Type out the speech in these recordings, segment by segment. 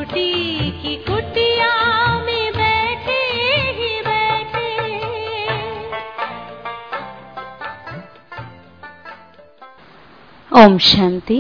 कुटी की कुटिया में बैठे ही बैठे। ఓం శాంతి.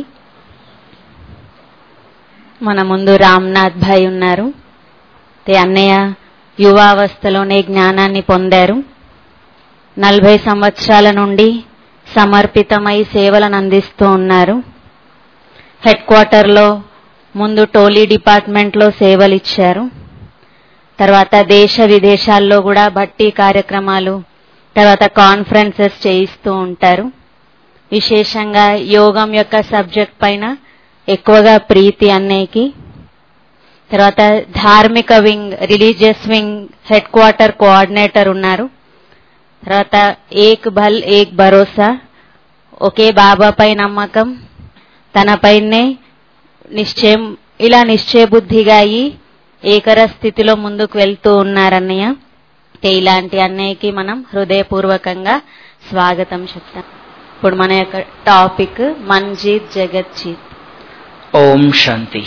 మన ముందు రామ్నాథ్ భాయ్ ఉన్నారు. అన్నయ్య యువావస్థలోనే జ్ఞానాన్ని పొందారు. 40 సంవత్సరాల నుండి సమర్పితమై సేవలను అందిస్తూ ఉన్నారు. హెడ్ క్వార్టర్లో ముందు టోలీ డిపార్ట్మెంట్లో సేవలు ఇచ్చారు. తర్వాత దేశ విదేశాల్లో కూడా భట్టి కార్యక్రమాలు, తర్వాత కాన్ఫరెన్సెస్ చేయిస్తూ ఉంటారు. విశేషంగా యోగం యొక్క సబ్జెక్ట్ పైన ఎక్కువగా ప్రీతి అన్నయ్యకి. తర్వాత ధార్మిక wing, religious wing headquarter coordinator ఉన్నారు. తర్వాత ఏక్ భల్ ఏక్ భరోసా, ఒకే బాబాపై నమ్మకం, తనపైనే నిశ్చయం, ఇలా నిశ్చయబుద్ధిగా అయి ఏకర స్థితిలో ముందుకు వెళ్తూ ఉన్నారన్నయ్య. ఇలాంటి అన్నయ్యకి మనం హృదయపూర్వకంగా స్వాగతం చెప్తాం. ఇప్పుడు మన యొక్క టాపిక్ మన్జీత్ జగజ్జీత్. ओम शांति.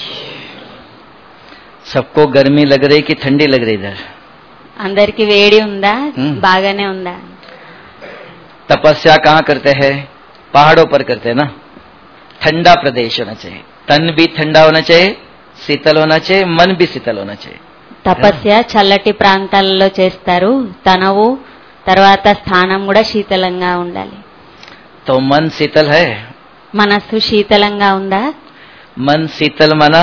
सबको गर्मी लग रही कि ठंडी लग रही इधर? అందరికి వేడి ఉందా, బాగానే ఉందా? तपस्या कहाँ करते हैं? पहाड़ों पर करते हैं ना. ठंडा प्रदेश होना चाहिए, तन भी ठंडा होना चाहिए, शीतल होना चाहिए, मन भी शीतल होना चाहिए. తపస్య చల్లటి ప్రాంతాలలో చేస్తారు. తనవు తర్వాత స్థానం కూడా శీతలంగా ఉండాలి. तो मन शीतल है? మనస్సు శీతలంగా ఉందా? मन शीतल माना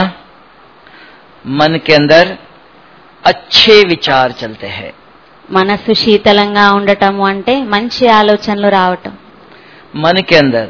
मन के अंदर अच्छे विचार चलते हैं. మనస్సు శీతలంగా ఉండటము అంటే మంచి ఆలోచనలు రావటం. मन के अंदर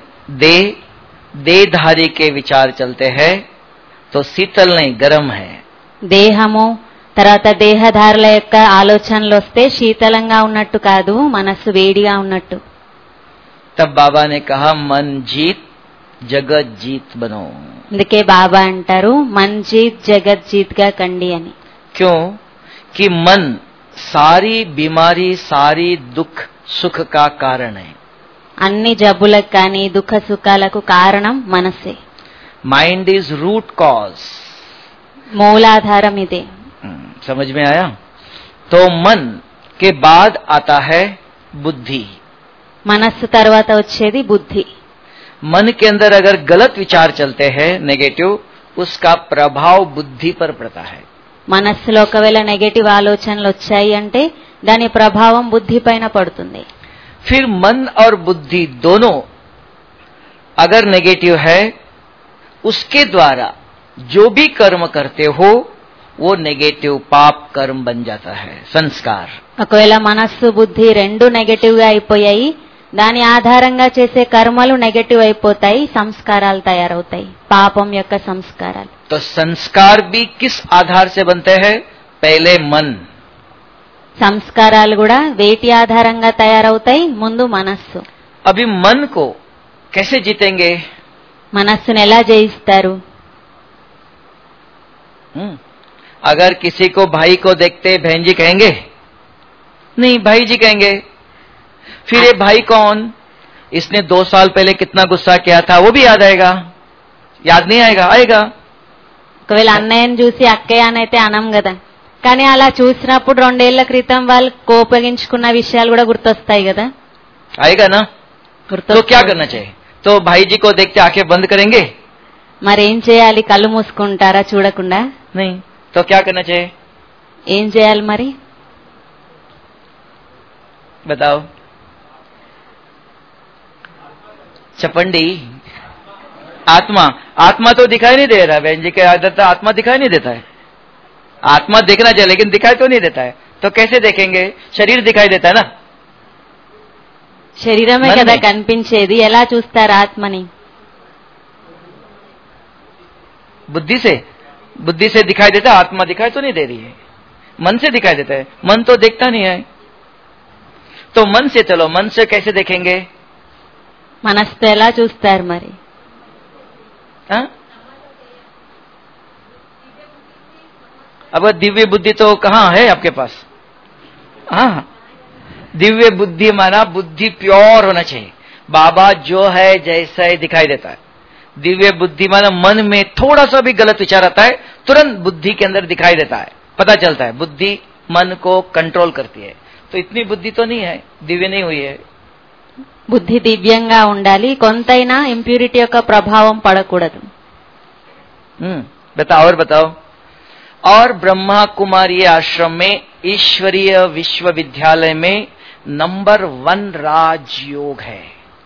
देहधारी के विचार चलते हैं तो शीतल नहीं, गर्म है. దేహము తర్వాత దేహధారుల యొక్క ఆలోచనలు వస్తే శీతలంగా ఉన్నట్టు కాదు, మనస్సు వేడిగా ఉన్నట్టు. तब बाबा ने कहा मन जीत जगत जीत बनो. అందుకే బాబా అంటారు మన్జీత్ జగజ్జీత్ గా కండి అని. क्यों? कि मन सारी बीमारी, सारी दुख सुख का कारण है. అన్ని జబ్బులకు కానీ దుఃఖ సుఖాలకు కారణం మనస్సే. Mind is root cause. మూలాధారం ఇదే. समझ में आया? तो मन के बाद आता है बुद्धि. మనస్సు తర్వాత వచ్చేది బుద్ధి. मन के अंदर अगर गलत विचार चलते हैं, नेगेटिव, उसका प्रभाव बुद्धि पर पड़ता है. మనస్సులో ఒకవేళ నెగటివ్ ఆలోచనలు వచ్చాయి అంటే దాని ప్రభావం బుద్ధి పైన పడుతుంది. फिर मन और बुद्धि दोनों अगर नेगेटिव है, उसके द्वारा जो भी कर्म करते हो वो नेगेटिव पाप कर्म बन जाता है, संस्कार. ఒకవేళ మనస్సు బుద్ధి రెండు నెగటివ్ గా అయిపోయాయి, దాని ఆధారంగా చేసే కర్మలు నెగటివ్ అయిపోతాయి, సంస్కారాలు తయారవుతాయి, పాపం యొక్క సంస్కారాలు. तो संस्कार भी किस आधार से बनते हैं? पहले मन. సంస్కారాలు కూడా వేటి ఆధారంగా తయారవుతాయి? ముందు మనస్సు. अभी मन को कैसे जीतेंगे? మనస్సును ఎలా జయిస్తారు? अगर किसी को भाई को देखते बहन जी कहेंगे? नहीं, भाई जी कहेंगे. फिर ये भाई कौन? इसने 2 साल पहले कितना गुस्सा किया था वो भी याद आएगा? याद नहीं आएगा? आएगा. ఒకవేళ అన్నయ్యని చూసి అక్కయ్య అని అయితే అనం కదా, కానీ అలా చూసినప్పుడు 2 ఏళ్ల క్రితం వాళ్ళు కోపగించుకున్న విషయాలు కూడా గుర్తొస్తాయి కదా. आएगा ना? तो क्या करना चाहिए? तो भाई जी को देखते आंखें बंद करेंगे? మరేం చేయాలి? కళ్ళు మూసుకుంటారా చూడకుండా? नहीं. तो क्या करना चाहिए? ఏం చేయాలి మరి? बताओ. चपंडी आत्मा. आत्मा तो दिखाई नहीं दे रहा. बहन जी के आदत आत्मा दिखाई नहीं देता है. आत्मा देखना चाहिए लेकिन दिखाई तो नहीं देता है. तो कैसे देखेंगे? शरीर दिखाई देता है ना. శరీరమే కదా కనిపించేది, ఎలా చూస్తారు ఆత్మని? बुद्धि से दिखाई देता है. आत्मा दिखाई तो नहीं दे रही है, मन से दिखाई देता है. मन तो देखता नहीं है. तो मन से चलो. मन से कैसे देखेंगे? మనస్సుతో ఎలా చూస్తారు మరి? अब दिव्य बुद्धि तो कहाँ है आपके पास? हाँ, दिव्य बुद्धि माना बुद्धि प्योर होना चाहिए. बाबा जो है जैसा ही दिखाई देता है. दिव्य बुद्धि माना मन में थोड़ा सा भी गलत विचार आता है तुरंत बुद्धि के अंदर दिखाई देता है, पता चलता है। बुद्धि मन को कंट्रोल करती है। तो इतनी बुद्धि तो नहीं है, दिव्य नहीं हुई है। బుద్ధి దివ్యంగా ఉండాలి, కొంతైనా ఇంప్యూరిటీ యొక్క ప్రభావం పడకూడదు. बताओ और बताओ। और ब्रह्मा कुमारी आश्रम में ईश्वरीय विश्वविद्यालय में नंबर 1 राजयोग है।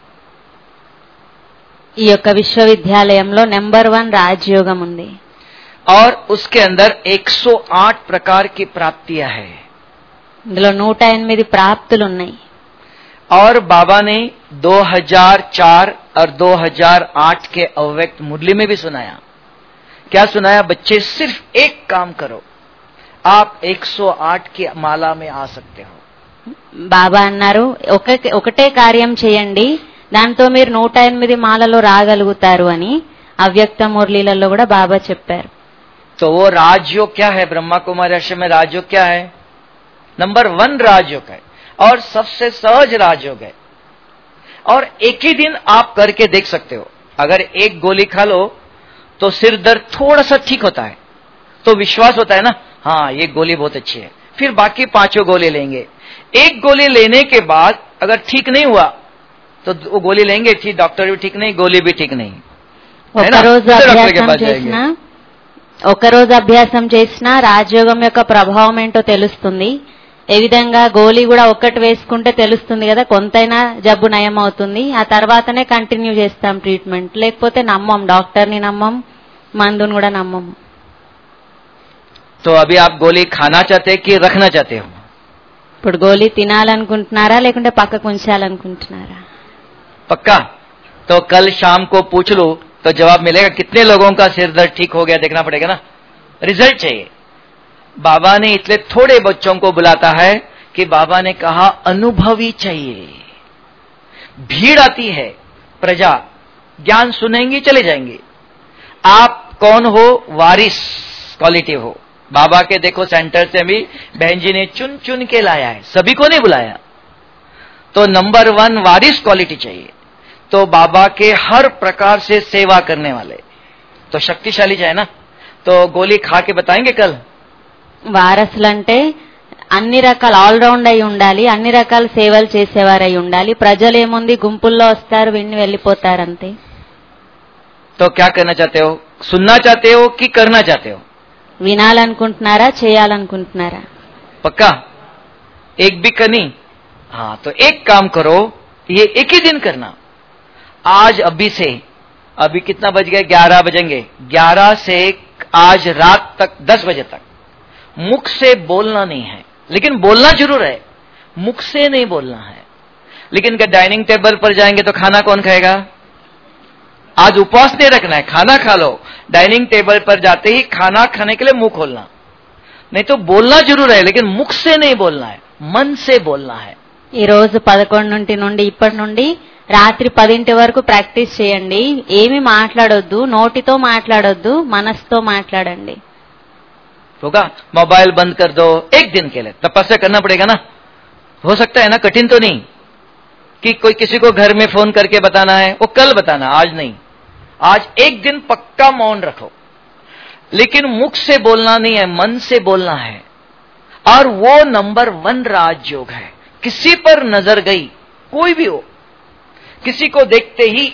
ఈ యొక్క విశ్వవిద్యాలయంలో నెంబర్ 1 రాజయోగం ఉంది. और उसके अंदर 108 प्रकार की प्राप्तियां है। ఇందులో 108 ప్రాప్తులు ఉన్నాయి. और बाबा ने 2004 और 2008 के अव्यक्त मुरली में भी सुनाया। क्या सुनाया? बच्चे सिर्फ एक काम करो, आप 108 की माला में आ सकते हो. బాబా అన్నారు, ఒకటే కార్యం చేయండి, దాంతో మీరు 108 మాలలో రాగలుగుతారు అని అవ్యక్త మురళీలలో కూడా బాబా చెప్పారు. तो वो राजयोग क्या है? ब्रह्मा कुमारी आश्रम में राजयोग क्या है? नंबर 1 राजयोग है और सबसे सहज राजयोग है। और एक ही दिन आप करके देख सकते हो। अगर एक गोली खा लो तो सिर दर्द थोड़ा सा ठीक होता है, तो विश्वास होता है ना, हाँ ये गोली बहुत अच्छी है। फिर बाकी 5 गोली लेंगे। एक गोली लेने के बाद अगर ठीक नहीं हुआ तो वो गोली लेंगे, ठीक डॉक्टर भी ठीक नहीं, गोली भी ठीक नहीं, है ना? डॉक्टर के पास जाएंगे। ఒకరోజు అభ్యాసం చేసినా రాజయోగం యొక్క ప్రభావం ఏంటో తెలుస్తుంది. ఏ విధంగా గోళీ కూడా ఒక్కటి వేసుకుంటే తెలుస్తుంది కదా, కొంతైనా జబ్బు నయం అవుతుంది. ఆ తర్వాతనే కంటిన్యూ చేస్తాం ట్రీట్మెంట్, లేకపోతే నమ్మం, డాక్టర్ని నమ్మం, మందుని కూడా నమ్మం. तो अभी आप गोली खाना चाहते हैं कि रखना चाहते हो? ఇప్పుడు గోళీ తినాలనుకుంటున్నారా లేకుంటే పక్కకు ఉంచాలనుకుంటున్నారా? पक्का? तो कल शाम को पूछ लो तो जवाब मिलेगा। कितने लोगों का सिर दर्द ठीक हो गया देखना पड़ेगा ना, रिजल्ट चाहिए। बाबा ने इसलिए थोड़े बच्चों को बुलाता है कि बाबा ने कहा अनुभवी चाहिए। भीड़ आती है, प्रजा ज्ञान सुनेंगी चले जाएंगे। आप कौन हो? वारिस क्वालिटी हो। बाबा के देखो सेंटर से भी बहन जी ने चुन चुन के लाया है, सभी को नहीं बुलाया। तो नंबर 1 वारिस क्वालिटी चाहिए। तो बाबा के हर प्रकार से सेवा करने वाले तो शक्तिशाली चाहिए ना। तो गोली खा के बताएंगे कल। వారసులంటే అన్ని రకాల ఆల్రౌండ్ అయి ఉండాలి, అన్ని రకాల సేవలు చేసేవారై ఉండాలి. ప్రజలు ఏముంది, గుంపుల్లో వస్తారు, విని వెళ్ళిపోతారంతే. तो क्या करना चाहते हो? सुनना चाहते हो कि करना चाहते हो? వినాలనుకుంటున్నారా, చేయాలనుకుంటున్నారా? पक्का? एक भी करनी? हाँ, तो एक काम करो, ये एक ही दिन करना। आज अभी से, अभी कितना बज गए? 11 बजेंगे। 11 से आज रात तक 10 बजे तक मुख से बोलना नहीं है, लेकिन बोलना जरूर है, मुख से नहीं बोलना है। लेकिन क्या डाइनिंग टेबल पर जाएंगे तो खाना कौन खाएगा? आज उपवास नहीं रखना है, खाना खा लो। डाइनिंग टेबल पर जाते ही खाना खाने के लिए मुंह खोलना, नहीं तो बोलना जरूर है, लेकिन मुख से नहीं बोलना है, मन से बोलना है। ఈ రోజు 11 నుండి ఇప్పటి నుండి రాత్రి 10 వరకు ప్రాక్టీస్ చేయండి. ఏమి మాట్లాడొద్దు, నోటితో మాట్లాడొద్దు, మనసుతో మాట్లాడండి. होगा? मोबाइल बंद कर दो एक दिन के लिए, तपस्या करना पड़ेगा ना। हो सकता है ना, कठिन तो नहीं कि कोई किसी को घर में फोन करके बताना है, वो कल बताना, आज नहीं। आज एक दिन पक्का मौन रखो, लेकिन मुख से बोलना नहीं है, मन से बोलना है। और वो नंबर 1 राजयोग है। किसी पर नजर गई, कोई भी हो, किसी को देखते ही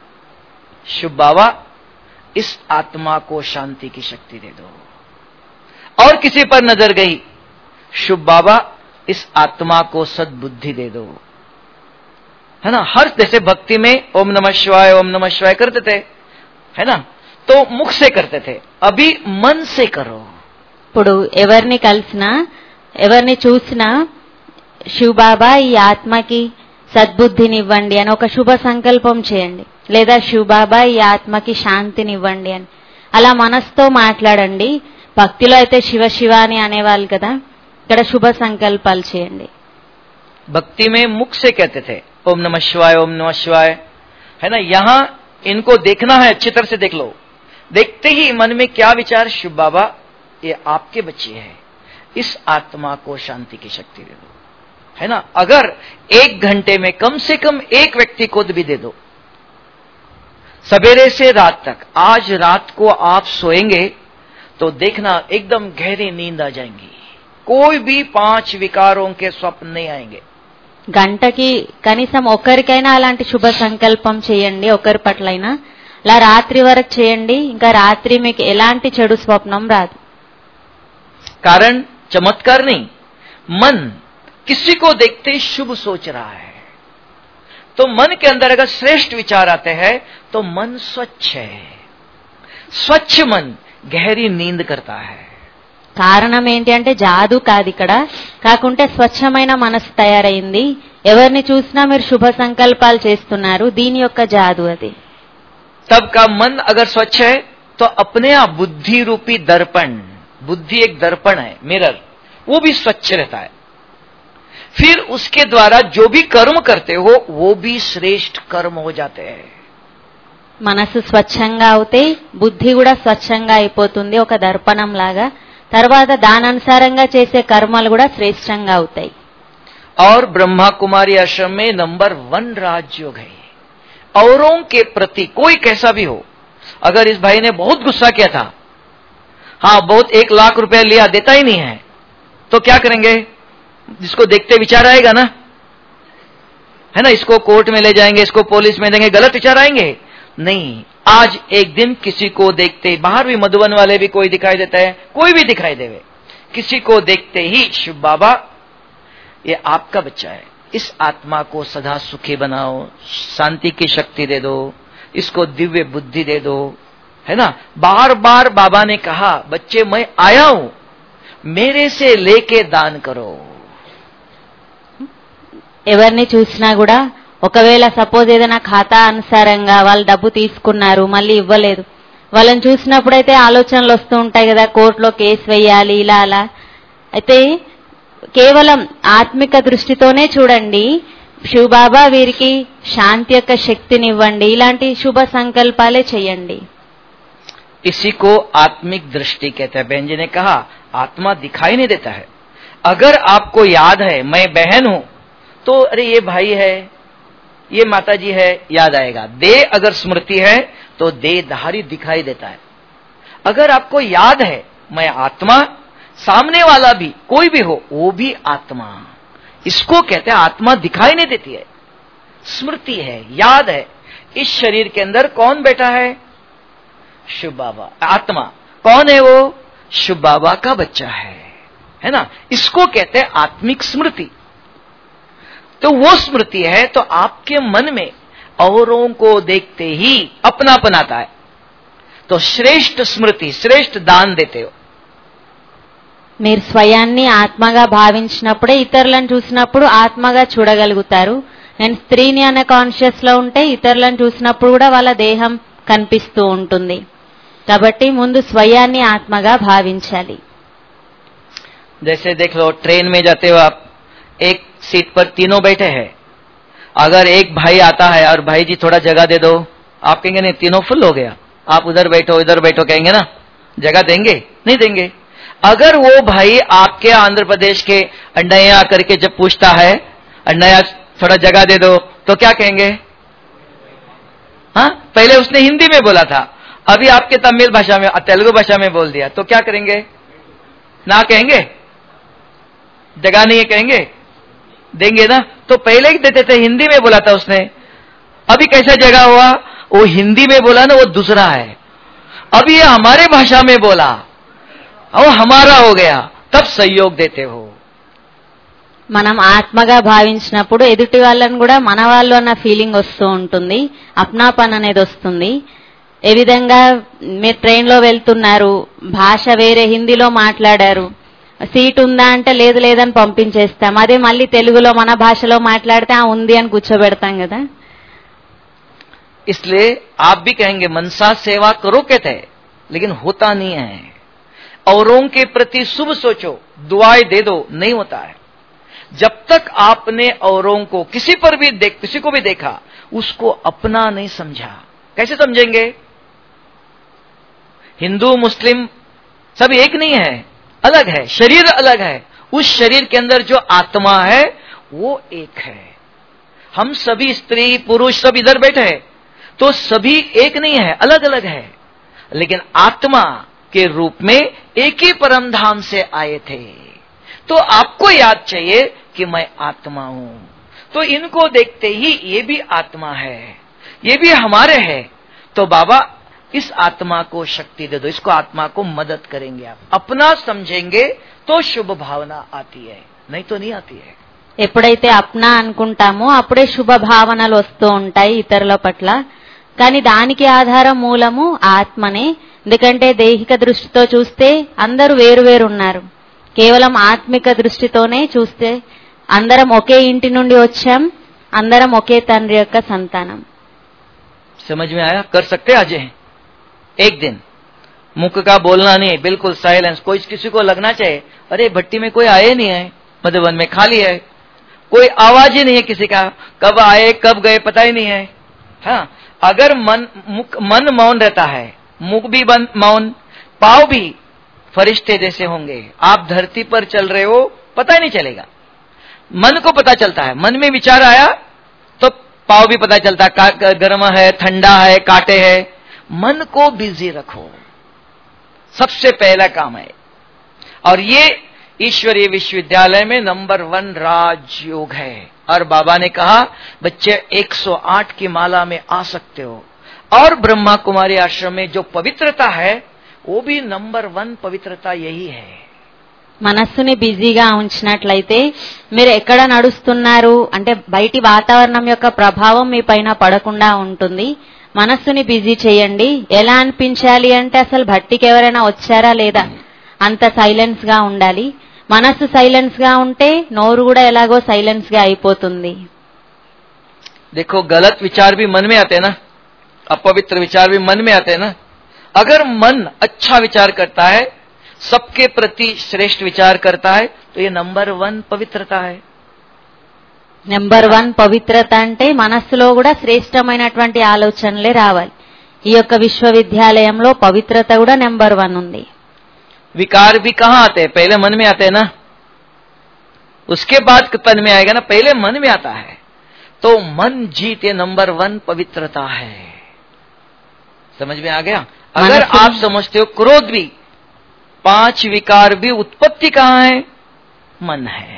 शुभ बाबा इस आत्मा को शांति की शक्ति दे दो। और किसी पर नजर गई, शुभ बाबा इस आत्मा को सद्बुद्धि दे दो, है ना। हर जैसे भक्ति में ओम नमः शिवाय ओम नमः शिवाय करते थे, है ना, तो मुख से करते थे, अभी मन से करो। ఇప్పుడు ఎవరిని కలిసినా, ఎవరిని చూసినా, శివబాబా ఈ ఆత్మకి సద్బుద్ధినివ్వండి అని ఒక శుభ సంకల్పం చేయండి, లేదా శివబాబా ఈ ఆత్మకి శాంతినివ్వండి అని అలా మనసుతో మాట్లాడండి. భక్తిలో అయితే శివ శివ అని అనేవాళ్ళు కదా, ఇక్కడ శుభ సంకల్పాలు చేయండి. भक्ति में मुख से कहते थे ओम नमः शिवाय ओम नमः शिवाय, है ना। यहां इनको देखना है, अच्छी तरह से देख लो। देखते ही मन में क्या विचार? शिव बाबा ये आपके बच्चे हैं, इस आत्मा को शांति की शक्ति दे दो, है ना। अगर 1 घंटे में कम से कम एक व्यक्ति को भी दे दो, सवेरे से रात तक। आज रात को आप सोएंगे तो देखना एकदम गहरी नींद आ जाएंगी, कोई भी 5 विकारों के स्वप्न नहीं आएंगे। గంటకి కనీసం ఒకరికైనా అలాంటి శుభ సంకల్పం చేయండి, ఒకరి పట్లైనా అలా రాత్రి వరకు చేయండి, ఇంకా రాత్రి మీకు ఎలాంటి చెడు స్వప్నం రాదు. कारण चमत्कार नहीं, मन किसी को देखते ही शुभ सोच रहा है, तो मन के अंदर अगर श्रेष्ठ विचार आते हैं तो मन स्वच्छ है, स्वच्छ मन गहरी नींद करता है. కారణం ఏంటి అంటే జాదు కాదు ఇక్కడ, కాకుంటే స్వచ్ఛమైన మనసు తయారైంది. ఎవరిని చూసినా మీరు శుభ సంకల్పాలు చేస్తున్నారు, దీని యొక్క జాదు అది. तब का मन अगर स्वच्छ है तो अपने आप बुद्धि रूपी दर्पण, बुद्धि एक दर्पण है, मिरर, वो भी स्वच्छ रहता है. फिर उसके द्वारा जो भी कर्म करते हो वो भी श्रेष्ठ कर्म हो जाते हैं. మనసు స్వచ్ఛంగా అవుతే బుద్ధి కూడా స్వచ్ఛంగా అయిపోతుంది, ఒక దర్పణం లాగా. తర్వాత దాననుసారంగా చేసే కర్మలు కూడా శ్రేష్టంగా అవుతాయి. और ब्रह्मा कुमारी आश्रम में नंबर 1 राजयोग है. औरों के प्रति कोई कैसा भी हो, अगर इस भाई ने बहुत गुस्सा किया था, हाँ बहुत 1 लाख रुपया लिया, देता ही नहीं है, तो क्या करेंगे? जिसको देखते विचार आएगा ना, है ना, इसको कोर्ट में ले जाएंगे, इसको पुलिस में देंगे, गलत विचार आएंगे? नहीं. आज एक दिन किसी को देखते, बाहर भी मधुबन वाले भी कोई दिखाई देता है, कोई भी दिखाई देवे, किसी को देखते ही शिव बाबा ये आपका बच्चा है, इस आत्मा को सदा सुखी बनाओ, शांति की शक्ति दे दो, इसको दिव्य बुद्धि दे दो, है ना. बार बार बाबा ने कहा, बच्चे मैं आया हूं, मेरे से लेके दान करो. ఎవరిని చూసినా కూడా ఒకవేళ సపోజ్ ఏదైనా ఖాతా అనుసారంగా వాళ్ళు డబ్బు తీసుకున్నారు, మళ్ళీ ఇవ్వలేదు, వాళ్ళని చూసినప్పుడైతే ఆలోచనలు వస్తూ ఉంటాయి కదా, కోర్టులో కేసు వేయాలి ఇలా అలా. అయితే కేవలం ఆత్మిక దృష్టితోనే చూడండి, శివబాబా వీరికి శాంతి యొక్క శక్తినివ్వండి, ఇలాంటి శుభ సంకల్పాలే చేయండి. इसी को आत्मिक दृष्टि कहते हैं. बहन जी ने कहा आत्मा दिखाई नहीं देता है. अगर आपको याद है मैं बहन हूं, तो अरे ये भाई है, ये माता जी है, याद आएगा. देह अगर स्मृति है तो देहधारी दिखाई देता है. अगर आपको याद है मैं आत्मा, सामने वाला भी कोई भी हो वो भी आत्मा, इसको कहते हैं आत्मा दिखाई नहीं देती है, स्मृति है, याद है. इस शरीर के अंदर कौन बैठा है? शिव बाबा. आत्मा कौन है? वो शिव बाबा का बच्चा है ना. इसको कहते हैं आत्मिक स्मृति. तो वो स्मृति है, तो आपके मन में औरों को देखते ही अपनापन आता है, तो श्रेष्ठ स्मृति, श्रेष्ठ दान देते हो. మీరు స్వయాన్ని ఆత్మగా భావించినప్పుడే ఇతరులను చూసినప్పుడు ఆత్మగా చూడగలుగుతారు. నేను స్త్రీని అనే కాన్షియస్ లో ఉంటే ఇతరులను చూసినప్పుడు కూడా వాళ్ళ దేహం కనిపిస్తూ ఉంటుంది. కాబట్టి ముందు స్వయాన్ని ఆత్మగా భావించాలి. जैसे देख लो ट्रेन में जाते हो आप, एक सीट पर तीनों बैठे हैं, अगर एक भाई आता है और भाई जी थोड़ा जगह दे दो, आप कहेंगे नहीं तीनों फुल हो गया, आप उधर बैठो इधर बैठो, कहेंगे ना? जगह देंगे? नहीं देंगे. अगर वो भाई आपके आंध्र प्रदेश के अंडया आकर के जब पूछता है अंडया थोड़ा जगह दे दो, तो क्या कहेंगे? हाँ, पहले उसने हिंदी में बोला था, अभी आपके तमिल भाषा में, तेलुगु भाषा में बोल दिया, तो क्या करेंगे? ना कहेंगे? जगह नहीं है कहेंगे? देंगे ना. तो पहले ही देते थे, हिंदी में बोला था उसने, अभी कैसा जगह हुआ? वो हिंदी में बोला ना, वो दूसरा है. अभी ये हमारे भाषा में बोला, वो हमारा हो गया, तब सहयोग देते हो. మనం ఆత్మగా భావించినప్పుడు ఎదుటి వాళ్ళని కూడా మన వాళ్ళు అన్న ఫీలింగ్ వస్తూ ఉంటుంది, అప్నాపన్ అనేది వస్తుంది. ఏ విధంగా మీరు ట్రైన్ లో వెళ్తున్నారు, భాష వేరే హిందీలో మాట్లాడారు, సీట్ ఉందా అంటే లేదు లేదని పంపించేస్తాం. అదే మళ్ళీ తెలుగులో మన భాషలో మాట్లాడితే ఆ ఉంది అని కూర్చోబెడతాం కదా. इसलिए आप भी कहेंगे मनसा सेवा करो कहते हैं, लेकिन होता नहीं है. औरों के प्रति शुभ सोचो, दुआएं दे दो, नहीं होता है. जब तक आपने औरों को किसी पर भी किसी को भी देखा, उसको अपना नहीं समझा. कैसे समझेंगे? हिंदू मुस्लिम सब एक नहीं है, अलग है, शरीर अलग है. उस शरीर के अंदर जो आत्मा है वो एक है. हम सभी स्त्री पुरुष सब इधर बैठे हैं, तो सभी एक नहीं है, अलग अलग है. लेकिन आत्मा के रूप में एक ही परम धाम से आए थे। तो आपको याद चाहिए कि मैं आत्मा हूं। तो इनको देखते ही ये भी आत्मा है, ये भी हमारे है। तो बाबा इस आत्मा को शक्ति दे दो, इसको आत्मा को मदद करेंगे। आप अपना समझेंगे तो शुभ भावना आती है, नहीं तो नहीं आती है। ఎప్పుడైతే అప్నా అనుకుంటామో అప్పుడే శుభ భావనలు వస్తూ ఉంటాయి ఇతరుల పట్ల. కానీ దానికి ఆధారం మూలము ఆత్మనే. ఎందుకంటే దైహిక దృష్టితో చూస్తే అందరూ వేరు వేరు ఉన్నారు. కేవలం ఆత్మిక దృష్టితోనే చూస్తే అందరం ఒకే ఇంటి నుండి వచ్చాం, అందరం ఒకే తండ్రి యొక్క సంతానం. समझ में आया? कर सकते आज एक दिन मुख का बोलना नहीं, बिल्कुल साइलेंस। कोई किसी को लगना चाहिए अरे भट्टी में कोई आए नहीं है, मधुबन में खाली है, कोई आवाज ही नहीं है किसी का, कब आए कब गए पता ही नहीं है। हाँ, अगर मन मौन रहता है, मुख भी बंद मौन, पाव भी फरिश्ते जैसे होंगे। आप धरती पर चल रहे हो पता ही नहीं चलेगा। मन को पता चलता है, मन में विचार आया तो पाव भी पता चलता है, गर्म है ठंडा है कांटे है। मन को बिजी रखो, सबसे पहला काम है। और ये ईश्वरीय विश्वविद्यालय में नंबर 1 राजयोग है। और बाबा ने कहा बच्चे 108 की माला में आ सकते हो। और ब्रह्मा कुमारी आश्रम में जो पवित्रता है वो भी नंबर 1 पवित्रता यही है। మనస్సుని బిజీగా ఉంచినట్లయితే మీరు ఎక్కడ నడుస్తున్నారు అంటే బయటి వాతావరణం యొక్క ప్రభావం మీ పైన పడకుండా ఉంటుంది. మనస్సుని బిజీ చేయండి. ఎలా అనిపించాలి అంటే అసలు భట్టికి ఎవరైనా వచ్చారా లేదా అంత సైలెన్స్ గా ఉండాలి. మనస్సు సైలెన్స్ గా ఉంటే నోరు కూడా ఎలాగో సైలెన్స్ గా అయిపోతుంది. देखो गलत विचार भी मन में आते हैं ना, अपवित्र विचार भी मन में आते हैं ना। अगर मन अच्छा विचार करता है, सबके प्रति श्रेष्ठ विचार करता है, तो ये नंबर 1 पवित्रता है। నెంబర్ 1 పవిత్రత అంటే మనస్సులో కూడా శ్రేష్టమైనటువంటి ఆలోచనలే రావాలి. ఈ యొక్క విశ్వవిద్యాలయంలో పవిత్రత కూడా నెంబర్ 1 ఉంది. विकार भी कहाँ आते हैं? पहले मन में आते हैं ना, उसके बाद तन में आएगा ना, पहले मन में आता है। तो मन जीत ये नंबर 1 पवित्रता है। समझ में आ गया? अगर आप समझते हो क्रोध भी, 5 विकार भी उत्पत्ति कहाँ है? मन है।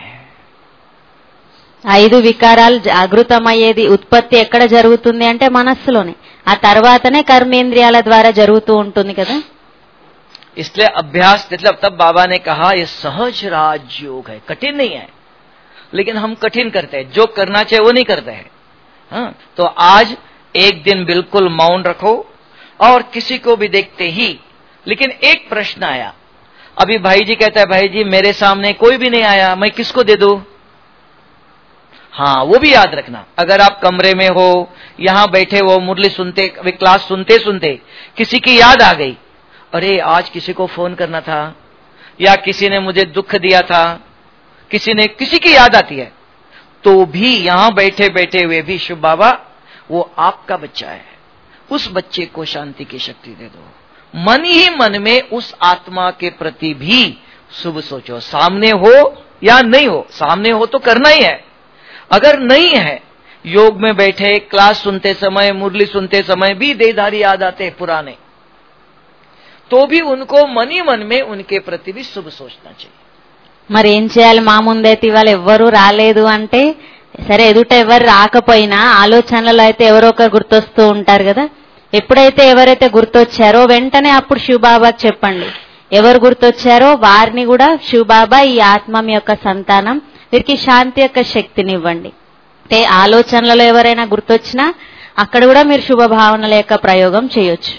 5 వికారాలు జాగృతమయ్యేది ఉత్పత్తి ఎక్కడ జరుగుతుంది అంటే మనస్సులోనే. ఆ తర్వాతనే కర్మేంద్రియాల ద్వారా జరుగుతూ ఉంటుంది కదా. इसलिए अभ्यास, मतलब तब बाबा ने कहा ये सहज राजयोग है, कठिन नहीं है, लेकिन हम कठिन करते हैं, जो करना चाहिए वो नहीं करते हैं। हाँ, तो आज एक दिन बिल्कुल मौन रखो और किसी को भी देखते ही। लेकिन एक प्रश्न आया, अभी भाई जी कहता है भाई जी मेरे सामने कोई भी नहीं आया, मैं किसको दे दूं? हाँ, वो भी याद रखना। अगर आप कमरे में हो, यहां बैठे हो, मुरली सुनते, क्लास सुनते सुनते किसी की याद आ गई, अरे आज किसी को फोन करना था, या किसी ने मुझे दुख दिया था, किसी की याद आती है, तो भी यहां बैठे बैठे हुए भी शिव बाबा वो आपका बच्चा है, उस बच्चे को शांति की शक्ति दे दो। मन ही मन में उस आत्मा के प्रति भी शुभ सोचो, सामने हो या नहीं हो। सामने हो तो करना ही है, अगर नहीं है, योग में बैठे क्लास सुनते समय, मुरली सुनते समय भी देहधारी याद आते हैं पुराने, तो भी उनको मन ही मन में उनके प्रति भी शुभ सोचना चाहिए। మరి ఏం చేయాలి? మా ముందైతే ఇవాళ ఎవ్వరూ రాలేదు అంటే సరే, ఎదుట ఎవరు రాకపోయినా ఆలోచనలో అయితే ఎవరో ఒకరు గుర్తొస్తూ ఉంటారు కదా. ఎప్పుడైతే ఎవరైతే గుర్తొచ్చారో వెంటనే అప్పుడు శివబాబాకి చెప్పండి. ఎవరు గుర్తొచ్చారో వారిని కూడా శివబాబా ఈ ఆత్మ మీ యొక్క సంతానం, వీరికి శాంతి యొక్క శక్తిని ఇవ్వండి. అంటే ఆలోచనలలో ఎవరైనా గుర్తొచ్చినా అక్కడ కూడా మీరు శుభ భావనల యొక్క ప్రయోగం చేయొచ్చు.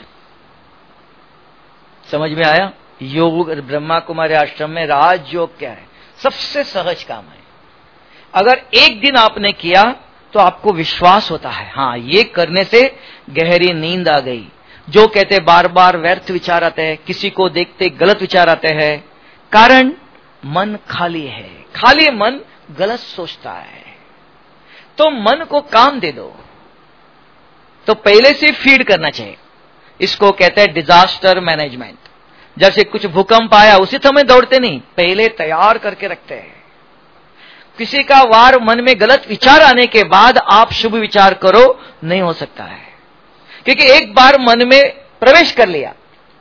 समझ में आया? योग ब्रह्मा कुमारी आश्रम में राजयोग क्या है? सबसे सहज काम है। अगर एक दिन आपने किया तो आपको विश्वास होता है, हाँ ये करने से गहरी नींद आ गई। जो कहते बार बार व्यर्थ विचार आते हैं, किसी को देखते गलत विचार आते हैं, कारण मन खाली है। खाली मन गलत सोचता है, तो मन को काम दे दो। तो पहले से फीड करना चाहिए। इसको कहते हैं डिजास्टर मैनेजमेंट। जैसे कुछ भूकंप आया उसी समय दौड़ते नहीं, पहले तैयार करके रखते हैं। किसी का वार मन में गलत विचार आने के बाद आप शुभ विचार करो, नहीं हो सकता है, क्योंकि एक बार मन में प्रवेश कर लिया,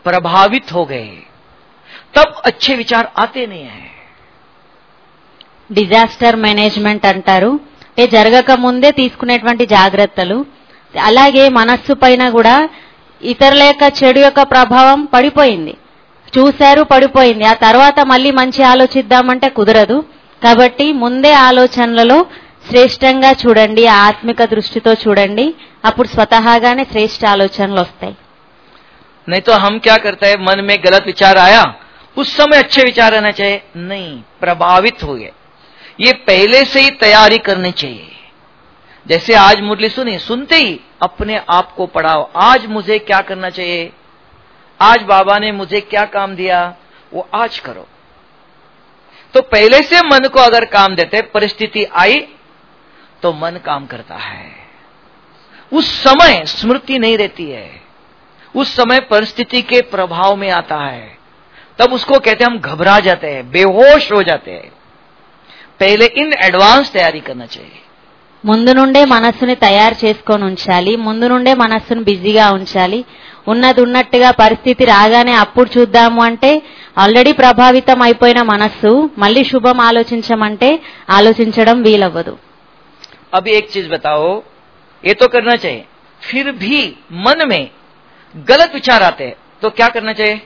प्रभावित हो गए, तब अच्छे विचार आते नहीं हैं। డిజాస్టర్ మేనేజ్మెంట్ అంటారు. జరగక ముందే తీసుకునేటువంటి జాగ్రత్తలు. అలాగే మనస్సు పైన కూడా ఇతరుల యొక్క చెడు యొక్క ప్రభావం పడిపోయింది. చూశారు, పడిపోయింది. ఆ తర్వాత మళ్ళీ మంచి ఆలోచిద్దామంటే కుదరదు. కాబట్టి ముందే ఆలోచనలలో శ్రేష్టంగా చూడండి, ఆత్మిక దృష్టితో చూడండి. అప్పుడు స్వతహాగానే శ్రేష్ఠ ఆలోచనలు వస్తాయి. नहीं तो हम क्या करते हैं, मन में गलत विचार आया, उस समय अच्छे विचार आना चाहिए, नहीं, प्रभावित हो गए। ये पहले से ही तैयारी करनी चाहिए। जैसे आज मुरली सुनी, सुनते ही अपने आप को पढ़ाओ, आज मुझे क्या करना चाहिए, आज बाबा ने मुझे क्या काम दिया, वो आज करो। तो पहले से मन को अगर काम देते, परिस्थिति आई तो मन काम करता है। उस समय स्मृति नहीं रहती है, उस समय परिस्थिति के प्रभाव में आता है, तब उसको कहते हैं हम घबरा जाते हैं, बेहोश हो जाते हैं। पहले इन एडवांस तैयारी करना चाहिए। ముందు నుండే మనస్సుని తయారు చేసుకొని ఉంచాలి. ముందు నుండే మనస్సును బిజీగా ఉంచాలి. ఉన్నది ఉన్నట్టుగా పరిస్థితి రాగానే అప్పుడు చూద్దాము అంటే ఆల్రెడీ ప్రభావితం అయిపోయిన మనస్సు మళ్ళీ శుభం ఆలోచించమంటే ఆలోచించడం వీలవ్వదు. अभी एक चीज बताओ, ये तो करना चाहिए, फिर भी मन में गलत विचार आते हैं तो क्या करना चाहिए?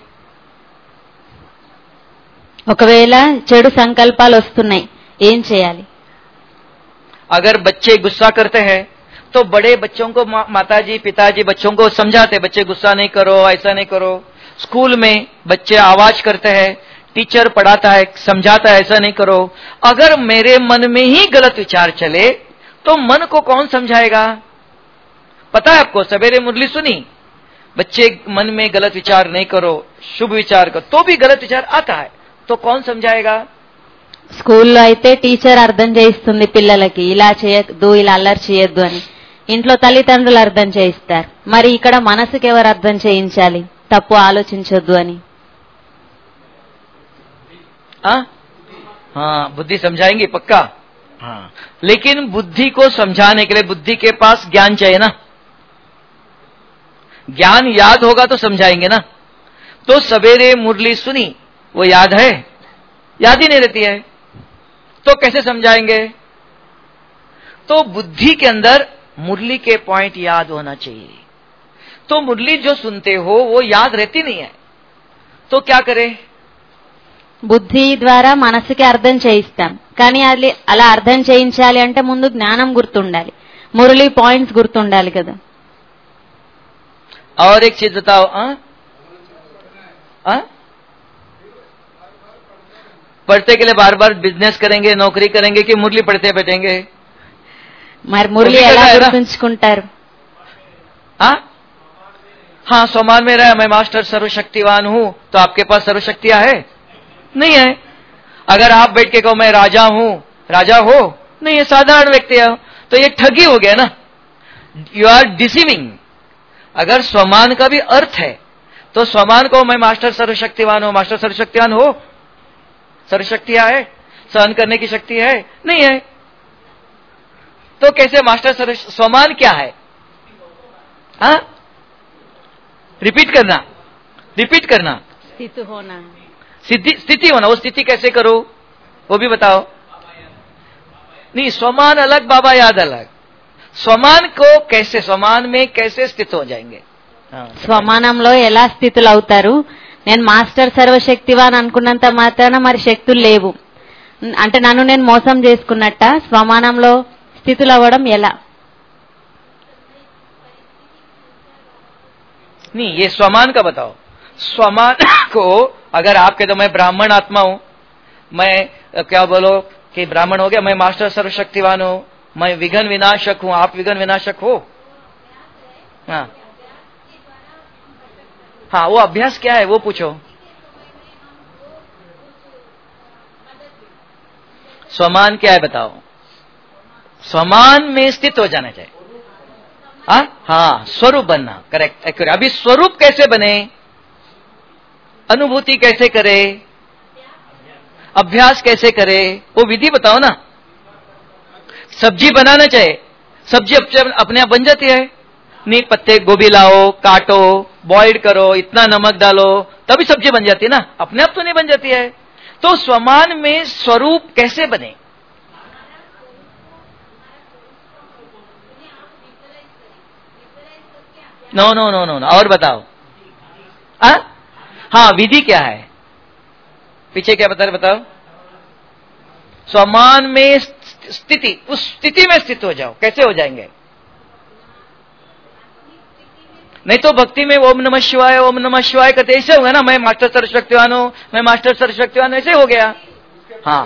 ఒకవేళ చెడు సంకల్పాలు వస్తున్నాయి, ఏం చేయాలి? अगर बच्चे गुस्सा करते हैं तो बड़े बच्चों को माताजी पिताजी बच्चों को समझाते, बच्चे गुस्सा नहीं करो, ऐसा नहीं करो। स्कूल में बच्चे आवाज करते हैं, टीचर पढ़ाता है, समझाता है, ऐसा नहीं करो। अगर मेरे मन में ही गलत विचार चले तो मन को कौन समझाएगा? पता है आपको, सवेरे मुरली सुनी, बच्चे मन में गलत विचार नहीं करो, शुभ विचार करो, तो भी गलत विचार आता है, तो कौन समझाएगा? స్కూల్లో అయితే టీచర్ అర్థం చేయిస్తుంది పిల్లలకి, ఇలా చేయొద్దు, ఇలా అల్లరి చేయొద్దు అని. ఇంట్లో తల్లిదండ్రులు అర్థం చేయిస్తారు. మరి ఇక్కడ మనసుకి ఎవరు అర్థం చేయించాలి తప్పు ఆలోచించొద్దు అని? हाँ, बुद्धि समझाएंगे पक्का। हाँ, लेकिन बुद्धि को समझाने के लिए बुद्धि के पास ज्ञान चाहिए ना। ज्ञान याद होगा तो समझाएंगे ना। तो सवेरे मुरली सुनी, वो याद है? याद ही नहीं रहती है, तो कैसे समझाएंगे? तो बुद्धि के अंदर मुरली के पॉइंट याद होना चाहिए। तो मुरली जो सुनते हो वो याद रहती नहीं है, तो क्या करे? బుద్ధి ద్వారా మనసుకి అర్థం చేయిస్తాం, కానీ అది అలా అర్థం చేయించాలి అంటే ముందు జ్ఞానం గుర్తుండాలి, మురళి పాయింట్స్ గుర్తుండాలి కదా. और एक चीज बताओ, पढ़ते के लिए बार बार बिजनेस करेंगे, नौकरी करेंगे कि मुरली पढ़ते बैठेंगे? మరి మురళి ఎలా గుర్తుంచుకుంటారు? हाँ, सोमान में रहा, मैं मास्टर सर्वशक्तिवान हूं, तो आपके पास सर्वशक्तियां है? नहीं है। अगर आप बैठ के कहो मैं राजा हूं, राजा हो? नहीं, ये साधारण व्यक्ति है, तो ये ठगी हो गया ना, यू आर डिसीविंग। अगर स्वमान का भी अर्थ है तो स्वमान को मैं मास्टर सर्वशक्तिवान हूं, मास्टर सर्वशक्तिवान हो? सर्वशक्तियां है, सहन करने की शक्ति है? नहीं है। तो कैसे मास्टर स्वमान क्या है? रिपीट करना, रिपीट करना, స్థితి होना, स्थिति होना। वो स्थिति कैसे करो वो भी बताओ। नहीं, स्वमान अलग, बाबा याद अलग। स्वमान को कैसे, स्वमान में कैसे स्थित हो जाएंगे? స్వమానంలో ఎలా స్థితులు అవుతారు? నేను మాస్టర్ సర్వశక్తివాన్ అనుకున్నంత మాత్రాన మరి శక్తులు లేవు అంటే నన్ను నేను మోసం చేసుకున్నట్ట. స్వమానంలో స్థితులు అవ్వడం ఎలా? नहीं, ये स्वमान का बताओ। स्वमान को अगर आप कहते मैं ब्राह्मण आत्मा हूं, मैं क्या बोलो कि ब्राह्मण हो गया, मैं मास्टर सर्वशक्तिवान हूं, मैं विघ्न विनाशक हूं, आप विघ्न विनाशक हो? हाँ हाँ, वो अभ्यास क्या है वो पूछो। स्वमान क्या है बताओ। स्वमान में स्थित हो जाना चाहिए। हाँ, स्वरूप बनना, करेक्ट, एक्यूरेट। अभी स्वरूप कैसे बने, अनुभूति कैसे करे, अभ्यास कैसे करे, वो विधि बताओ ना। सब्जी बनाना चाहिए, सब्जी अपने आप बन जाती है? नहीं, पत्ते गोभी लाओ, काटो, बॉइल्ड करो, इतना नमक डालो, तभी सब्जी बन जाती है ना, अपने आप तो नहीं बन जाती है। तो स्वमान में स्वरूप कैसे बने? नो नो नो नो, और बताओ। हाँ, विधि क्या है? पीछे क्या बता रहे, बताओ। स्वमान में स्थिति, उस स्थिति में स्थित हो जाओ। कैसे हो जाएंगे? नहीं तो भक्ति में ओम नमः शिवाय कहते ऐसे होगा ना, मैं मास्टर सर्वशक्तिवान हूं, मैं मास्टर सर्वशक्तिवान, ऐसे हो गया। हाँ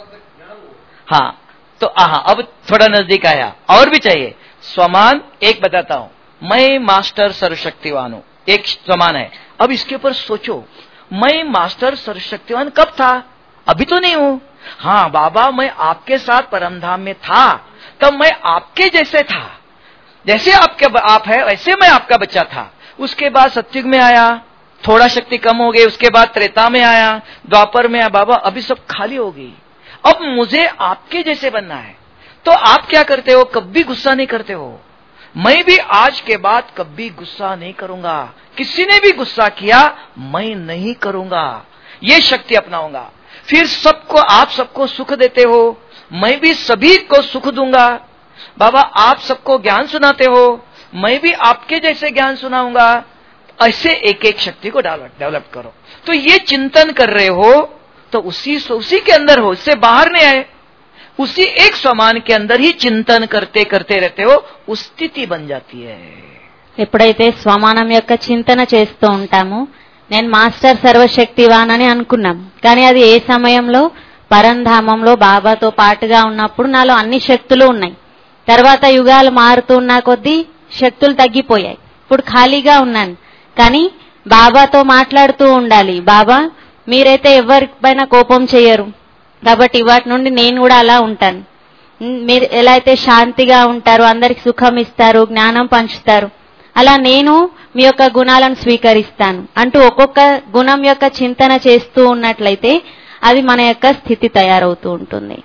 हाँ, तो अब थोड़ा नजदीक आया। और भी चाहिए स्वमान। एक बताता हूं, मैं मास्टर सर्वशक्तिवान हूं, एक स्वमान है। अब इसके ऊपर सोचो, मैं मास्टर सर्वशक्तिवान कब था? अभी तो नहीं हूं। हाँ बाबा, मैं आपके साथ परमधाम में था, तब मैं आपके जैसे था, जैसे आपके आप है वैसे मैं आपका बच्चा था। उसके बाद सतयुग में आया, थोड़ा शक्ति कम हो गई, उसके बाद त्रेता में आया, द्वापर में आया। बाबा अभी सब खाली हो गई, अब मुझे आपके जैसे बनना है। तो आप क्या करते हो? कभी गुस्सा नहीं करते हो। मैं भी आज के बाद कभी गुस्सा नहीं करूंगा, किसी ने भी गुस्सा किया मैं नहीं करूंगा, ये शक्ति अपनाऊंगा। फिर सबको, आप सबको सुख देते हो, मैं भी सभी को सुख दूंगा। बाबा आप सबको ज्ञान सुनाते हो, मैं भी आपके जैसे ज्ञान सुनाऊंगा। ऐसे एक एक शक्ति को डेवलप करो। तो ये चिंतन कर रहे हो तो उसी के अंदर हो, इससे बाहर नहीं आए। उसी एक स्वमान के अंदर ही चिंतन करते करते रहते हो, उस स्थिति बन जाती है। ఎప్పుడైతే స్వమానం యొక్క చింతన చేస్తూ ఉంటామో, నేను మాస్టర్ సర్వశక్తివాన్ అని అనుకున్నాం, కానీ అది ఏ సమయంలో? పరంధామంలో బాబాతో పాటుగా ఉన్నప్పుడు నాలో అన్ని శక్తులు ఉన్నాయి. తర్వాత యుగాలు మారుతున్న కొద్దీ శక్తులు తగ్గిపోయాయి, ఇప్పుడు ఖాళీగా ఉన్నాను. కానీ బాబాతో మాట్లాడుతూ ఉండాలి. బాబా మీరైతే ఎవరిపైన కోపం చేయరు, కాబట్టి వాటి నుండి నేను కూడా అలా ఉంటాను. మీరు ఎలా అయితే శాంతిగా ఉంటారు, అందరికి సుఖం ఇస్తారు, జ్ఞానం పంచుతారు, అలా నేను మీ యొక్క గుణాలను స్వీకరిస్తాను అంటూ ఒక్కొక్క గుణం యొక్క చింతన చేస్తూ ఉన్నట్లయితే అది మన యొక్క స్థితి తయారవుతూ ఉంటుంది.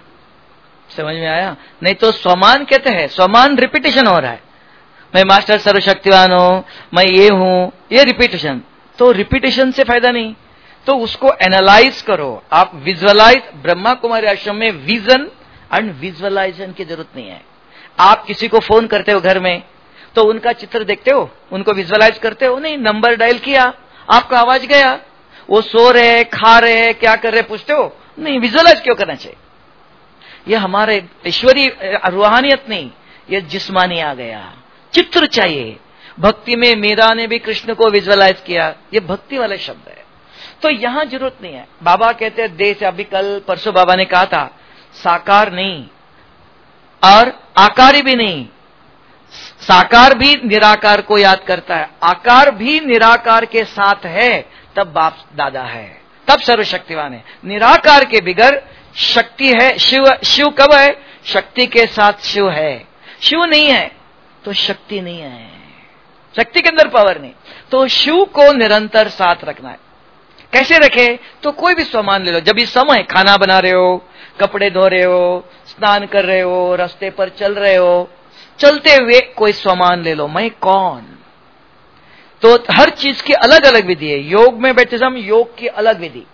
समझ में आया? नहीं तो स्वमान कहते हैं, स्वमान रिपीटेशन हो रहा है। मैं मास्टर सर्वशक्तिवान हूं, मैं ये हूं, ये रिपीटेशन। तो रिपीटेशन से फायदा नहीं, तो उसको एनालाइज करो। आप विजुअलाइज, ब्रह्मा कुमारी आश्रम में विजन एंड विजुअलाइजेशन की जरूरत नहीं है। आप किसी को फोन करते हो घर में, तो उनका चित्र देखते हो, उनको विजुअलाइज करते हो? नहीं, नंबर डायल किया, आपका आवाज गया, वो सो रहे, खा रहे, क्या कर रहे पूछते हो? नहीं, विजुअलाइज क्यों करना चाहिए? ये हमारे ईश्वरी रूहानियत नहीं, ये जिस्मानी आ गया। चित्र चाहिए। भक्ति में मीरा ने भी कृष्ण को विजुअलाइज किया, ये भक्ति वाले शब्द है। तो यहां जरूरत नहीं है। बाबा कहते हैं देश, अभी कल परसों बाबा ने कहा था, साकार नहीं और आकारी भी नहीं। साकार भी निराकार को याद करता है, आकार भी निराकार के साथ है, तब बाप दादा है, तब सर्वशक्तिवान है। निराकार के बिगर शक्ति है। शिव कब है? शक्ति के साथ शिव है। शिव नहीं है तो शक्ति नहीं है, शक्ति के अंदर पावर नहीं। तो शिव को निरंतर साथ रखना है। कैसे रखे? तो कोई भी सामान ले लो। जब इस समय खाना बना रहे हो, कपड़े धो रहे हो, स्नान कर रहे हो, रास्ते पर चल रहे हो, चलते हुए कोई सामान ले लो। मैं कौन? तो हर चीज की अलग अलग विधि है। योग में बैठे समय योग की अलग विधि,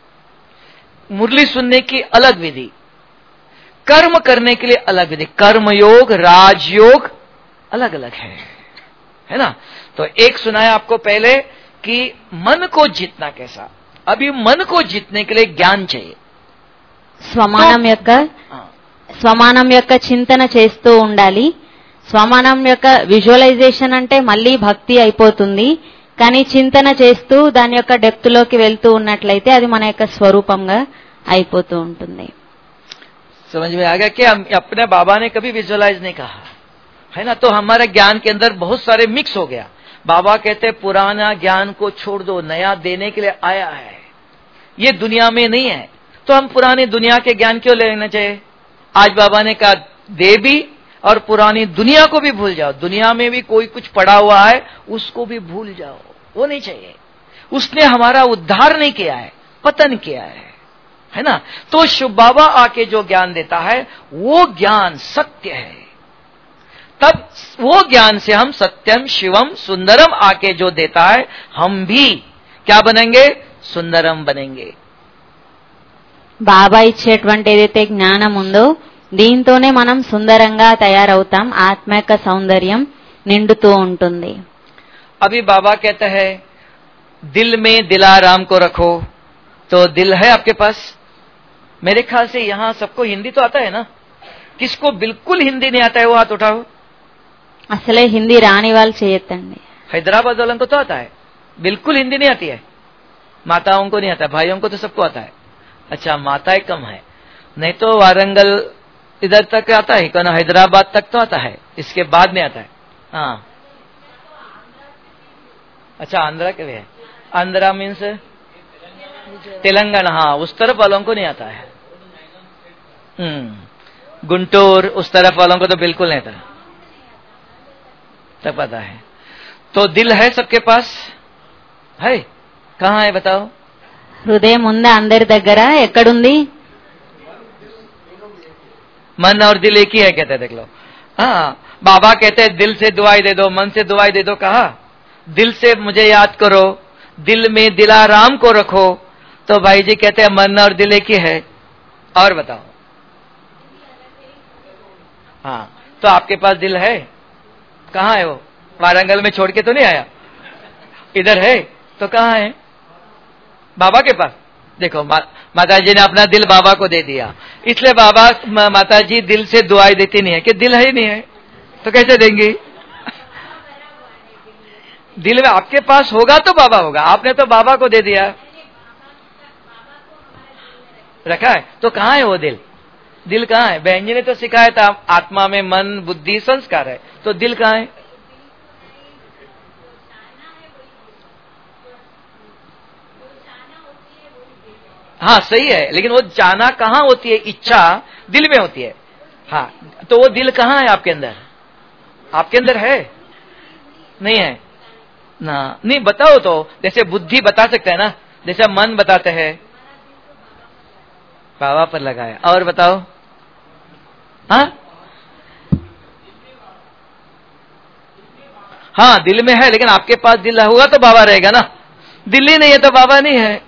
मुरली सुनने की अलग विधि, कर्म करने के लिए अलग विधि। कर्म योग, राजयोग अलग अलग है ना? तो एक सुनाया आपको पहले कि मन को जीतना कैसा। अभी मन को जीतने के लिए ज्ञान चाहिए। స్వమానం యొక్క చింతన చేస్తూ ఉండాలి. స్వమానం యొక్క విజువలైజేషన్ అంటే మళ్ళీ భక్తి అయిపోతుంది. కానీ చింతన చేస్తూ దాని యొక్క డెప్త్ లోకి వెళ్తూ ఉన్నట్లయితే అది మన యొక్క స్వరూపంగా అయిపోతూ ఉంటుంది. समझ में आ गया कि अपने बाबा ने कभी विजुअलाइज नहीं कहा है ना? तो हमारे ज्ञान के अंदर बहुत सारे मिक्स हो गया। बाबा कहते पुराना ज्ञान को छोड़ दो, नया देने के लिए आया है, ये दुनिया में नहीं है। तो हम पुरानी दुनिया के ज्ञान क्यों लेना चाहिए? आज बाबा ने कहा दे भी और पुरानी दुनिया को भी भूल जाओ। दुनिया में भी कोई कुछ पड़ा हुआ है उसको भी भूल जाओ, वो नहीं चाहिए। उसने हमारा उद्धार नहीं किया है, पतन किया है ना? तो शिव बाबा आके जो ज्ञान देता है वो ज्ञान सत्य है। तब वो ज्ञान से हम सत्यम शिवम सुंदरम आके जो देता है, हम भी क्या बनेंगे? सुंदरम बनेंगे। బాబా ఇచ్చేటువంటి ఏదైతే జ్ఞానం ఉందో దీంతోనే మనం సుందరంగా తయారవుతాం, ఆత్మ యొక్క సౌందర్యం నిండుతూ ఉంటుంది. अभी बाबा कहते हैं दिल में दिलाराम को रखो, तो दिल है आपके पास? मेरे ख्याल से यहां सबको हिंदी तो आता है ना? किसको बिल्कुल हिंदी नहीं आता है वो हाथ उठाओ। అసలే హిందీ రాని వాళ్ళు చేయొద్దండి. हैदराबाद वालों को तो आता है, बिल्कुल हिंदी नहीं आती है। माताओं को नहीं आता, भाइयों को तो सबको आता है। अच्छा, माताएं कम है, नहीं तो वारंगल इधर तक आता है, कौन हैदराबाद तक तो आता है, इसके बाद में आता है। हाँ, अच्छा, आंध्रा के भी है। आंध्रा मीन्स तेलंगाना, हाँ, उस तरफ वालों को नहीं आता है। गुंटूर उस तरफ वालों को तो बिल्कुल नहीं आता, तब पता है। तो दिल है सबके पास? है? कहाँ है बताओ? హృదయం ఉందా అందరి దగ్గర? ఎక్కడుంది? मन और दिल एक ही है कहते हैं, देख लो। हाँ, बाबा कहते हैं दिल से दुआई दे दो, मन से दुआई दे दो। कहा दिल से मुझे याद करो, दिल में दिलाराम को रखो, तो भाई जी कहते हैं मन और दिल एक ही है। और बताओ? हाँ, तो आपके पास दिल है? कहाँ है वो? वारंगल में छोड़ के तो नहीं आया, इधर है तो कहाँ है? बाबा के पास। देखो माता जी ने अपना दिल बाबा को दे दिया, इसलिए बाबा माता जी दिल से दुआई देती नहीं है कि दिल है ही नहीं है तो कैसे देंगी? दिल में आपके पास होगा तो बाबा होगा, आपने तो बाबा को दे दिया, रखा है। तो कहाँ है वो दिल? दिल कहाँ है? बहन जी ने तो सिखाया था आत्मा में मन बुद्धि संस्कार है, तो दिल कहाँ है? हाँ सही है, लेकिन वो जाना कहाँ होती है? इच्छा दिल में होती है। हाँ, तो वो दिल कहाँ है आपके अंदर? आपके अंदर है? नहीं है ना? नहीं, बताओ तो। जैसे बुद्धि बता सकते हैं ना, जैसे मन बताते हैं, बाबा पर लगाया। और बताओ? हाँ हाँ, दिल में है, लेकिन आपके पास दिल होगा तो बाबा रहेगा ना। दिल ही नहीं है तो बाबा नहीं है।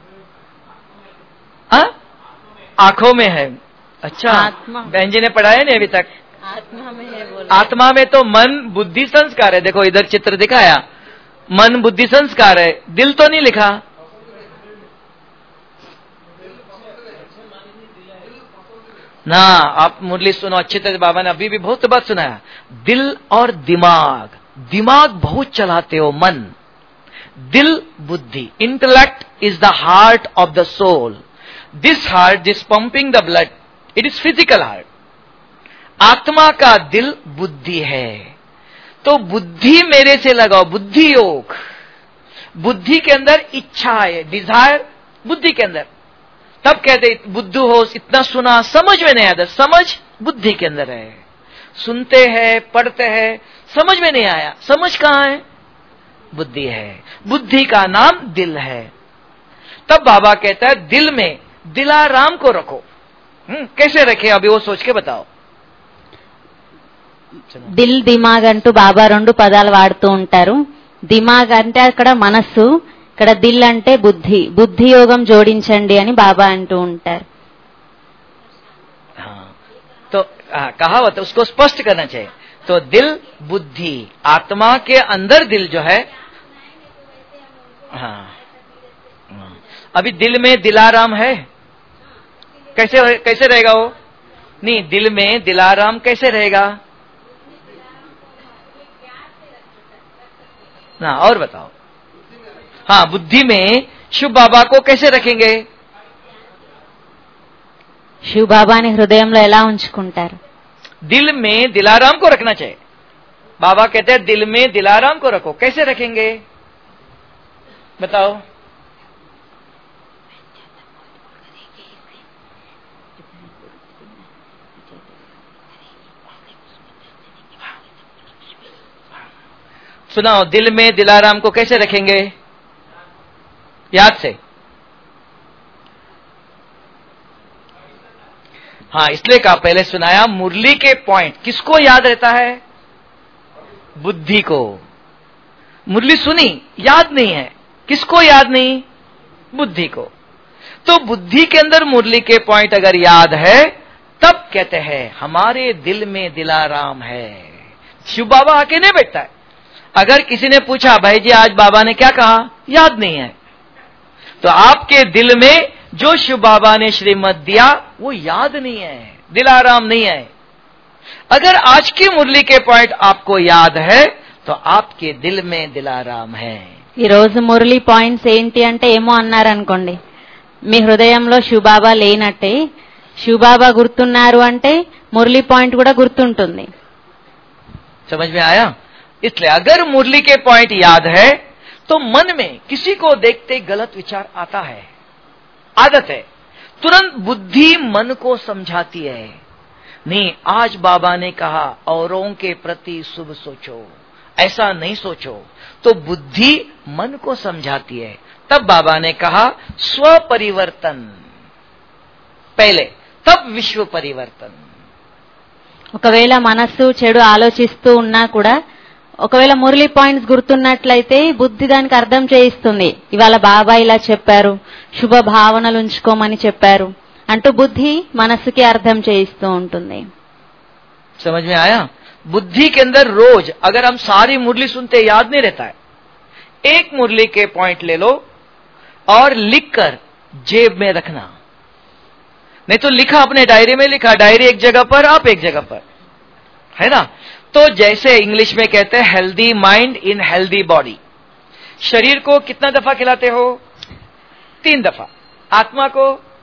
आंखों में है। अच्छा, बहन जी ने पढ़ाया नहीं अभी तक? आत्मा में है बोला। आत्मा में तो मन बुद्धि संस्कार है। देखो इधर चित्र दिखाया, मन बुद्धि संस्कार है, दिल तो नहीं लिखा। ना, आप मुरली सुनो अच्छी तरह, बाबा ने अभी भी बहुत बात सुनाया। दिल और दिमाग, दिमाग बहुत चलाते हो, मन, दिल बुद्धि। Intellect is the heart of the soul. This heart this pumping the blood, it is physical heart. आत्मा का दिल बुद्धि है, तो बुद्धि मेरे से लगाओ, बुद्धि योग। बुद्धि के अंदर इच्छा है, डिजायर बुद्धि के अंदर। तब कहते बुद्धू हो, इतना सुना समझ में नहीं आता, समझ बुद्धि के अंदर है। सुनते हैं, पढ़ते हैं, समझ में नहीं आया, समझ कहां है? बुद्धि है। बुद्धि का नाम दिल है। तब बाबा कहता है दिल में दिलाराम को रखो। कैसे रखे अभी वो सोच के बताओ। దిల్ దిమాగ్ అంటూ బాబా రెండు పదాలు వాడుతూ ఉంటారు. దిమాగ్ అంటే అక్కడ మనస్సు, ఇక్కడ దిల్ అంటే బుద్ధి. బుద్ధి యోగం జోడించండి అని బాబా అంటూ ఉంటారు. तो कहावत उसको स्पष्ट करना चाहिए। तो दिल बुद्धि, आत्मा के अंदर दिल जो है। हाँ, अभी दिल में दिलाराम है, कैसे रहेगा वो? नहीं, दिल में दिलाराम कैसे रहेगा ना? और बताओ। हाँ, बुद्धि में शिव बाबा को कैसे रखेंगे? శివ బాబాని హృదయంలో ఎలా ఉంచుకుంటారు? दिल में दिलाराम को रखना चाहिए। बाबा कहते हैं दिल में दिलाराम को रखो। कैसे रखेंगे बताओ? सुनाओ, दिल में दिलाराम को कैसे रखेंगे? याद से। हाँ, इसलिए कहा, पहले सुनाया मुरली के पॉइंट किसको याद रहता है? बुद्धि को। मुरली सुनी, याद नहीं है। किसको याद नहीं? बुद्धि को। तो बुद्धि के अंदर मुरली के पॉइंट अगर याद है, तब कहते हैं हमारे दिल में दिलाराम है। शिव बाबा आके नहीं बैठता है। अगर किसी ने पूछा भाई जी आज बाबा ने क्या कहा, याद नहीं है, तो आपके दिल में जो शिव बाबा ने श्रीमत दिया वो याद नहीं है, दिलाराम नहीं है। अगर आज की मुरली के पॉइंट आपको याद है तो आपके दिल में दिलाराम है। ఈ రోజు మురళి పాయింట్స్ ఏంటి అంటే ఏమో అన్నారనుకోండి, మీ హృదయంలో శివబాబా లేనట్టే, శివబాబా గుర్తున్నారు అంటే మురళి పాయింట్ కూడా గుర్తుంటుంది. समझ में आया? इसलिए अगर मुरली के पॉइंट याद है तो मन में किसी को देखते गलत विचार आता है, आदत है, तुरंत बुद्धि मन को समझाती है, नहीं आज बाबा ने कहा औरों के प्रति शुभ सोचो, ऐसा नहीं सोचो। तो बुद्धि मन को समझाती है। तब बाबा ने कहा स्व परिवर्तन पहले, तब विश्व परिवर्तन। ఒకవేళ మనస్సు చెడు ఆలోచిస్తూ ఉన్నా కూడా ఒకవేళ మురళి పాయింట్స్ గుర్తున్నట్లయితే బుద్ధి దానికి అర్థం చేయిస్తుంది, ఇవాళ బాబా ఇలా చెప్పారు, శుభ భావనలు ఉంచుకోమని చెప్పారు అంటూ బుద్ధి మనస్సుకి అర్థం చేయిస్తూ ఉంటుంది. समझ में आया? बुद्धि के अंदर रोज अगर हम सारी मुरली सुनते याद नहीं रहता है, एक मुरली के पॉइंट ले लो और लिखकर जेब में रखना। नहीं तो लिखा अपने डायरी में, लिखा डायरी एक जगह पर, आप एक जगह पर, है ना। तो जैसे इंग्लिश में कहते हैं healthy mind in healthy body. शरीर को कितना दफा खिलाते हो? 3 दफा। आत्मा को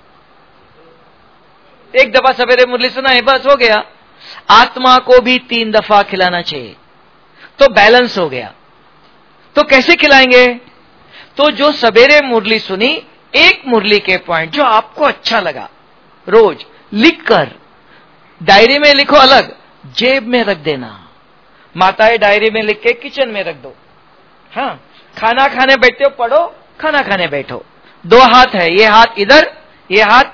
1 दफा सवेरे मुरली सुनाए बस हो गया। आत्मा को भी 3 दफा खिलाना चाहिए, तो बैलेंस हो गया। तो कैसे खिलाएंगे? तो जो सवेरे मुरली सुनी, एक मुरली के पॉइंट जो आपको अच्छा लगा रोज लिखकर डायरी में लिखो, अलग जेब में रख देना। माताएं डायरी में लिख के किचन में रख दो। हाँ, खाना खाने बैठते हो पढ़ो, खाना खाने बैठो। 2 हाथ है, ये हाथ इधर, ये हाथ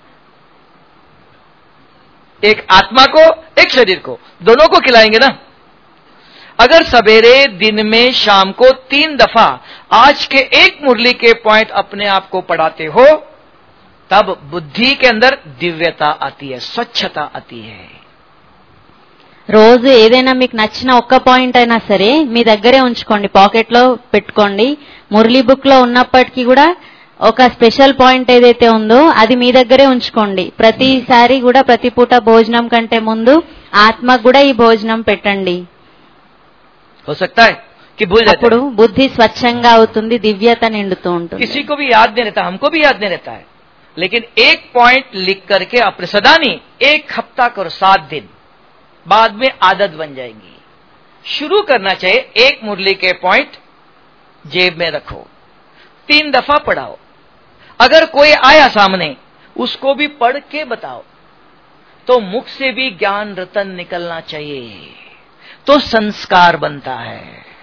एक आत्मा को, एक शरीर को, दोनों को खिलाएंगे ना। अगर सवेरे, दिन में, शाम को 3 दफा आज के एक मुरली के पॉइंट अपने आप को पढ़ाते हो, तब बुद्धि के अंदर दिव्यता आती है, स्वच्छता आती है। రోజు ఏదైనా మీకు నచ్చిన ఒక్క పాయింట్ అయినా సరే మీ దగ్గరే ఉంచుకోండి, పాకెట్ లో పెట్టుకోండి. మురళీ బుక్ లో ఉన్నప్పటికీ కూడా ఒక స్పెషల్ పాయింట్ ఏదైతే ఉందో అది మీ దగ్గరే ఉంచుకోండి. ప్రతిసారి కూడా ప్రతి పూట భోజనం కంటే ముందు ఆత్మకు కూడా ఈ భోజనం పెట్టండి. हो सकता है कि भूल जाते అప్పుడు బుద్ధి స్వచ్ఛంగా అవుతుంది, దివ్యత నిండుతూ ఉంటుంది. किसी को भी याद नहीं रहता, हमको भी याद नहीं रहता है, लेकिन एक पॉइंट लिख करके अपने सदा नहीं, 1 हफ्ता करो, 7 दिन, बाद में आदत बन जाएगी। शुरू करना चाहिए, एक मुरली के पॉइंट जेब में रखो, 3 दफा पढ़ाओ। अगर कोई आया सामने, उसको भी पढ़ के बताओ, तो मुख से भी ज्ञान रतन निकलना चाहिए, तो संस्कार बनता है।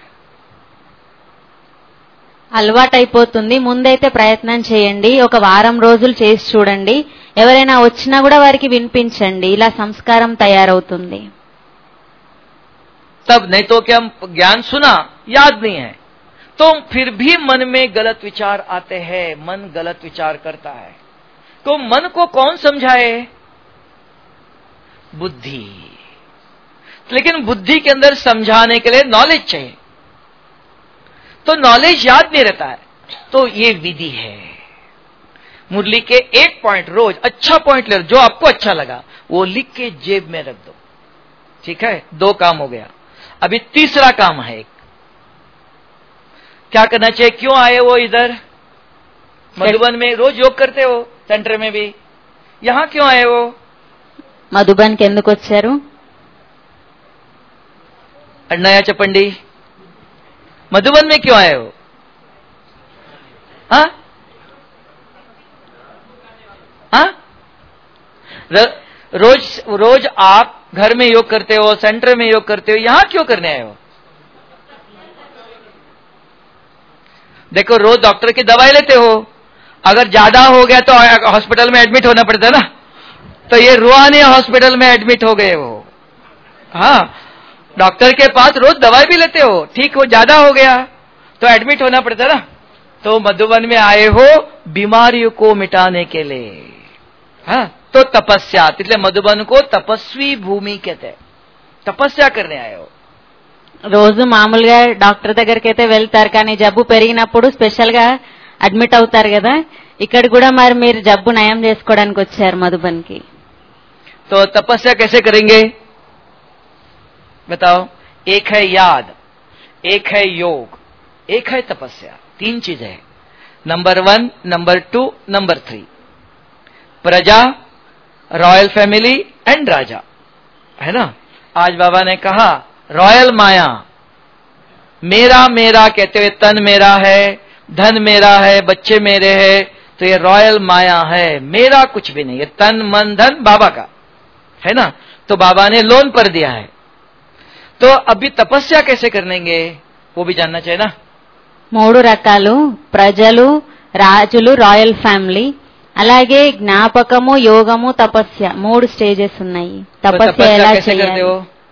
అలవాటైపోతుంది. ముందైతే ప్రయత్నం చేయండి, ఒక వారం రోజులు చేసి చూడండి. ఎవరైనా వచ్చినా కూడా వారికి వినిపించండి, ఇలా సంస్కారం తయారవుతుంది. तब नहीं तो क्या, हम ज्ञान सुना याद नहीं है, तो फिर भी मन में गलत विचार आते हैं, मन गलत विचार करता है। तो मन को कौन समझाए? बुद्धि। लेकिन बुद्धि के अंदर समझाने के लिए नॉलेज चाहिए, तो नॉलेज याद नहीं रहता है, तो ये विधि है। मुरली के एक पॉइंट रोज अच्छा पॉइंट ले, जो आपको अच्छा लगा वो लिख के जेब में रख दो। ठीक है, 2 काम हो गया। अभी तीसरा काम है एक, क्या करना चाहिए? क्यों आए वो इधर? मधुबन में रोज योग करते हो, सेंटर में भी, यहां क्यों आए वो? మధుబన్ కి ఎందుకు వచ్చారు? अण्णाया चपंडी, मधुबन में क्यों आए हो? हाँ हाँ, रोज रोज आप घर में योग करते हो, सेंटर में योग करते हो, यहां क्यों करने आए हो? देखो, रोज डॉक्टर की दवाई लेते हो, अगर ज्यादा हो गया तो हॉस्पिटल में एडमिट होना पड़ता है ना, तो ये रूहानी हॉस्पिटल में एडमिट हो गए हो। हाँ, डॉक्टर के पास रोज दवाई भी लेते हो, ठीक हो, ज्यादा हो गया तो एडमिट होना पड़ता ना। तो मधुबन में आए हो बीमारियों को मिटाने के लिए, हाँ, तो तपस्या, इसलिए मधुबन को तपस्वी भूमि कहते हैं, तपस्या करने आए हो। రోజు మామూలుగా డాక్టర్ దగ్గరికి అయితే వెళ్తారు, కానీ జబ్బు పెరిగినప్పుడు స్పెషల్ గా అడ్మిట్ అవుతారు కదా, ఇక్కడ కూడా మరి మీరు జబ్బు నయం చేసుకోవడానికి వచ్చారు మధుబన్ కి। तो तपस्या कैसे करेंगे बताओ? एक है याद, एक है योग, एक है तपस्या, 3 चीज है। Number 1, number 2, number 3। प्रजा, रॉयल फैमिली एंड राजा, है ना। आज बाबा ने कहा रॉयल माया, मेरा मेरा कहते हुए तन मेरा है, धन मेरा है, बच्चे मेरे हैं, तो ये रॉयल माया है, मेरा कुछ भी नहीं, ये तन मन धन बाबा का है ना। तो बाबा ने लोन पर दिया है। तो अभी तपस्या कैसे करेंगे वो भी जानना चाहिए ना। 3 రకాలు, ప్రజలు, రాజులు, రాయల్ ఫ్యామిలీ, అలాగే జ్ఞాపకము, యోగము, తపస్య, 3 స్టేజెస్ ఉన్నాయి। తపస్య ఎలా చేయాలి?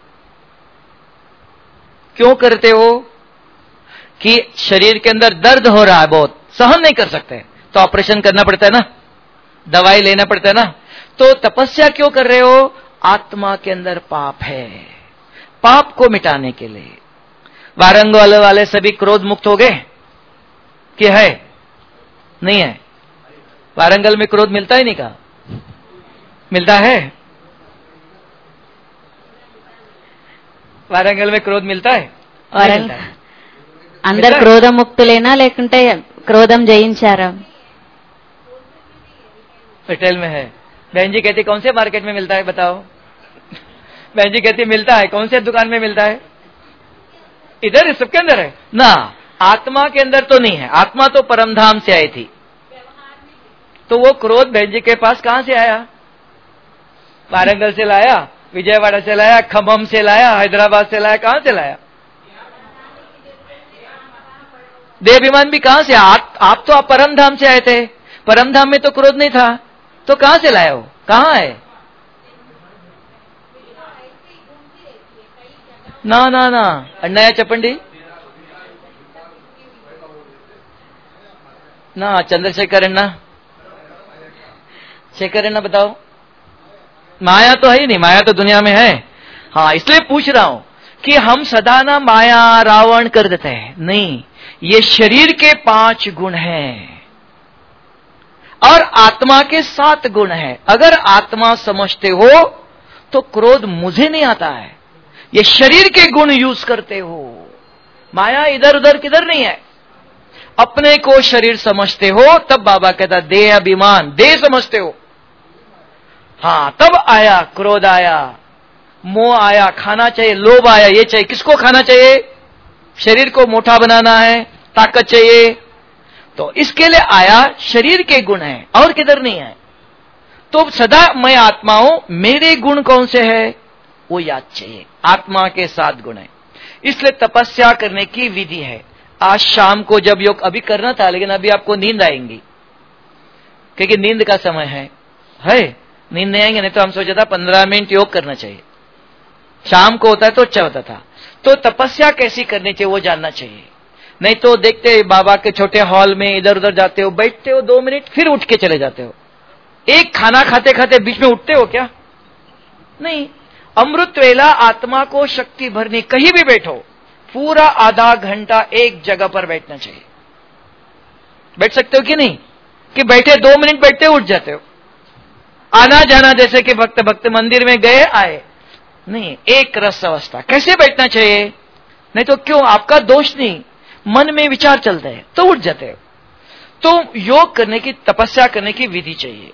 क्यों करते हो? कि शरीर के अंदर दर्द हो रहा है, बहुत सहन नहीं कर सकते, तो ऑपरेशन करना पड़ता है ना, दवाई लेना पड़ता है ना। तो तपस्या क्यों कर रहे हो? आत्मा के अंदर पाप है, पाप को मिटाने के लिए। वारंगल वाले सभी क्रोध मुक्त हो गए कि है? नहीं है। वारंगल में क्रोध मिलता ही नहीं, कहा मिलता है? वारंगल में क्रोध मिलता है? అందరు క్రోధముక్తులేనా లేకుంటే క్రోధం జయించారా? रिटेल में है। बहन जी कहती कौन से मार्केट में मिलता है बताओ? बहन जी कहती मिलता है, कौन से दुकान में मिलता है? इधर सबके अंदर है ना। आत्मा के अंदर तो नहीं है, आत्मा तो परमधाम से आई थी। तो वो क्रोध बहन जी के पास कहां से आया? वारंगल से लाया, विजयवाड़ा से लाया, खम्भम से लाया, हैदराबाद से लाया, कहां से लाया? देवाभिमान भी कहां से? आप तो परमधाम से आए थे, परमधाम में तो क्रोध नहीं था, तो कहां से लाए हो? कहां है? ना ना ना, अन्नाया चपंडी ना, चंद्रशेखर अन्ना, शेखर अन्ना बताओ। माया तो है ही नहीं, माया तो दुनिया में है। हाँ, इसलिए पूछ रहा हूं कि हम सदा ना माया रावण कर देते हैं, नहीं, ये शरीर के 5 गुण हैं और आत्मा के 7 गुण हैं। अगर आत्मा समझते हो तो क्रोध मुझे नहीं आता है, ये शरीर के गुण यूज करते हो। माया इधर उधर किधर नहीं है। अपने को शरीर समझते हो तब बाबा कहता देह अभिमान, देह समझते हो, हाँ, तब आया क्रोध, आया मोह, आया खाना चाहिए, लोभ आया, ये चाहिए। किसको खाना चाहिए? शरीर को मोटा बनाना है, ताकत चाहिए, तो इसके लिए आया। शरीर के गुण है और किधर नहीं है। तो सदा मैं आत्मा हूं, मेरे गुण कौन से है वो याद चाहिए। आत्मा के 7 गुण है, इसलिए तपस्या करने की विधि है। आज शाम को जब योग अभी करना था, लेकिन अभी आपको नींद आएंगी क्योंकि नींद का समय है। नींद नहीं आएंगे, नहीं तो हम सोचा था 15 मिनट योग करना चाहिए, शाम को होता है तो अच्छा होता था। तो तपस्या कैसी करनी चाहिए वो जानना चाहिए। नहीं तो देखते बाबा के छोटे हॉल में इधर उधर जाते हो, बैठते हो 2 मिनट, फिर उठ के चले जाते हो। एक खाना खाते खाते बीच में उठते हो क्या? नहीं। अमृत वेला आत्मा को शक्ति भरनी, कहीं भी बैठो, पूरा आधा घंटा एक जगह पर बैठना चाहिए। बैठ सकते हो कि नहीं? कि बैठे 2 मिनट बैठते उठ जाते हो, आना जाना जैसे कि भक्त भक्त मंदिर में गए आए, नहीं, एक रस अवस्था। कैसे बैठना चाहिए? नहीं तो क्यों, आपका दोष नहीं, मन में विचार चलते हैं तो उठ जाते हो। तो योग करने की, तपस्या करने की विधि चाहिए।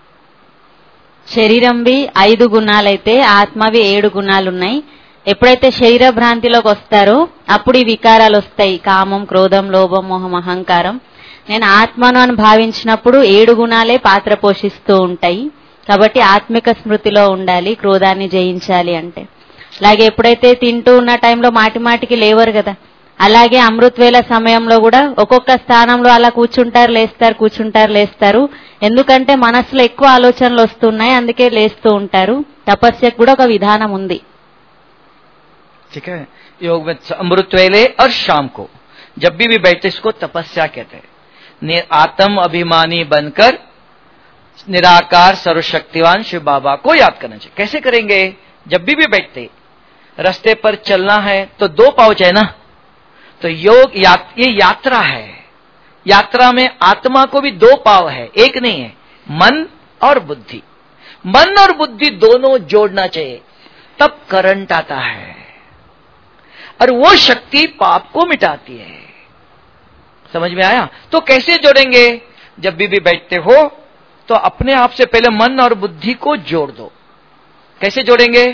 శరీరంవి 5 గుణాలైతే ఆత్మవి 7 గుణాలున్నాయి। ఎప్పుడైతే శరీర భ్రాంతిలోకి వస్తారో అప్పుడు ఈ వికారాలు వస్తాయి, కామం, క్రోధం, లోభం, మోహం, అహంకారం। నేను ఆత్మను అని భావించినప్పుడు 7 గుణాలే పాత్ర పోషిస్తూ ఉంటాయి। కాబట్టి ఆత్మిక స్మృతిలో ఉండాలి క్రోధాన్ని జయించాలి అంటే। అలాగే ఎప్పుడైతే తింటూ ఉన్న టైంలో మాటి మాటికి లేవరు కదా, అలాగే అమృతవేళ సమయంలో కూడా ఒక్కొక్క స్థానంలో అలా కూర్చుంటారు, లేస్తారు, కూర్చుంటారు, లేస్తారు। ఎందుకంటే మనసులో ఎక్కువ ఆలోచనలు వస్తున్నాయి, అందుకే లేస్తూ ఉంటారు। తపస్యకు కూడా ఒక విధానం ఉంది। ठीक है, योग में अमृत वेले और शाम को जब भी बैठते इसको तपस्या कहते हैं। आत्म अभिमानी बनकर निराकार सर्वशक्तिवान शिव बाबा को याद करना चाहिए। कैसे करेंगे? जब भी बैठते, रास्ते पर चलना है तो 2 पाँव चाहिए ना, तो योग ये यात्रा है। यात्रा में आत्मा को भी 2 पाँव है, एक नहीं है। मन और बुद्धि, मन और बुद्धि दोनों जोड़ना चाहिए, तब करंट आता है और वो शक्ति पाप को मिटाती है। समझ में आया? तो कैसे जोड़ेंगे? जब भी बैठते हो तो अपने आप से पहले मन और बुद्धि को जोड़ दो। कैसे जोड़ेंगे?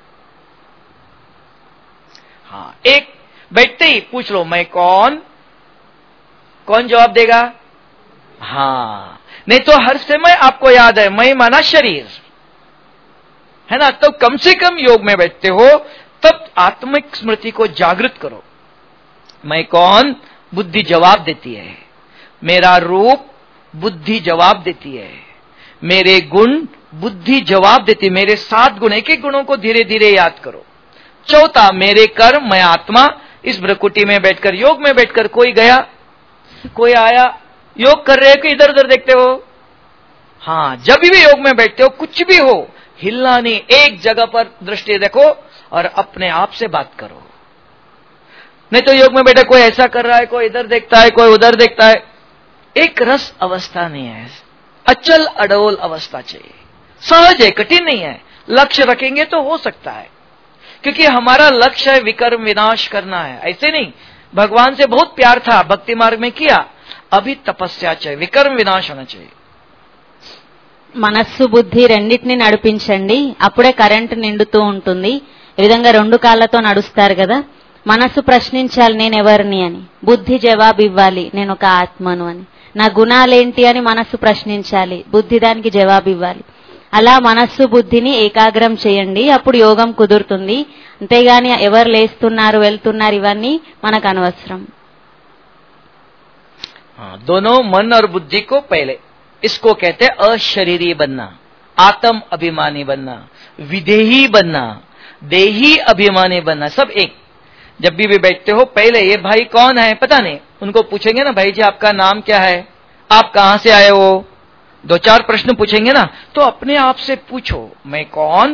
हाँ, एक बैठते ही पूछ लो मैं कौन? कौन जवाब देगा? हाँ, नहीं तो हर समय आपको याद है मैं माना शरीर है ना, तो कम से कम योग में बैठते हो तब आत्मिक स्मृति को जागृत करो। मैं कौन? बुद्धि जवाब देती है। मेरा रूप, बुद्धि जवाब देती है। मेरे गुण, बुद्धि जवाब देती है। मेरे 7 गुण, एक एक गुणों को धीरे धीरे याद करो। चौथा, मेरे कर्म, मैं आत्मा। इस भ्रकुटी में बैठकर, योग में बैठकर कोई गया, कोई आया, योग कर रहे हो कि इधर उधर देखते हो? हाँ, जब भी योग में बैठते हो कुछ भी हो, हिलना नहीं, एक जगह पर दृष्टि देखो और अपने आप से बात करो। नहीं तो योग में बैठे कोई ऐसा कर रहा है, कोई इधर देखता है, कोई उधर देखता है, एक रस अवस्था नहीं है, अचल अडोल अवस्था चाहिए। सहज है, कठिन नहीं है। लक्ष्य रखेंगे तो हो सकता है, क्योंकि हमारा लक्ष्य है विकर्म विनाश करना है। ऐसे नहीं, भगवान से बहुत प्यार था, भक्ति मार्ग में किया, अभी तपस्या चाहिए, विकर्म विनाश होना चाहिए। మనస్సు బుద్ధి రెండింటిని నడిపించండి, అప్పుడే కరెంట్ నిండుతూ ఉంటుంది. ఈ విధంగా 2 కాళ్ళతో నడుస్తారు కదా. మనస్సు ప్రశ్నించాలి నేను ఎవరిని అని, బుద్ధి జవాబు ఇవ్వాలి నేను ఒక ఆత్మను అని. నా గుణాలేంటి అని మనస్సు ప్రశ్నించాలి, బుద్ధి దానికి జవాబు ఇవ్వాలి. అలా మనస్సు బుద్ధిని ఏకాగ్రం చేయండి, అప్పుడు యోగం కుదురుతుంది. అంతేగాని ఎవరు లేస్తున్నారు వెళ్తున్నారు ఇవన్నీ మనకు అనవసరం. दोनों मन और बुद्धि को पहले, इसको कहते हैं अशरीरी बनना, आत्म अभिमानी बनना, विदेही बनना, देही अभिमानी बनना, सब एक। जब भी बैठते हो पहले ये भाई कौन है पता नहीं, उनको पूछेंगे ना, भाई जी आपका नाम क्या है, आप कहां से आए हो, 2-4 प्रश्न पूछेंगे ना, तो अपने आप से पूछो मैं कौन,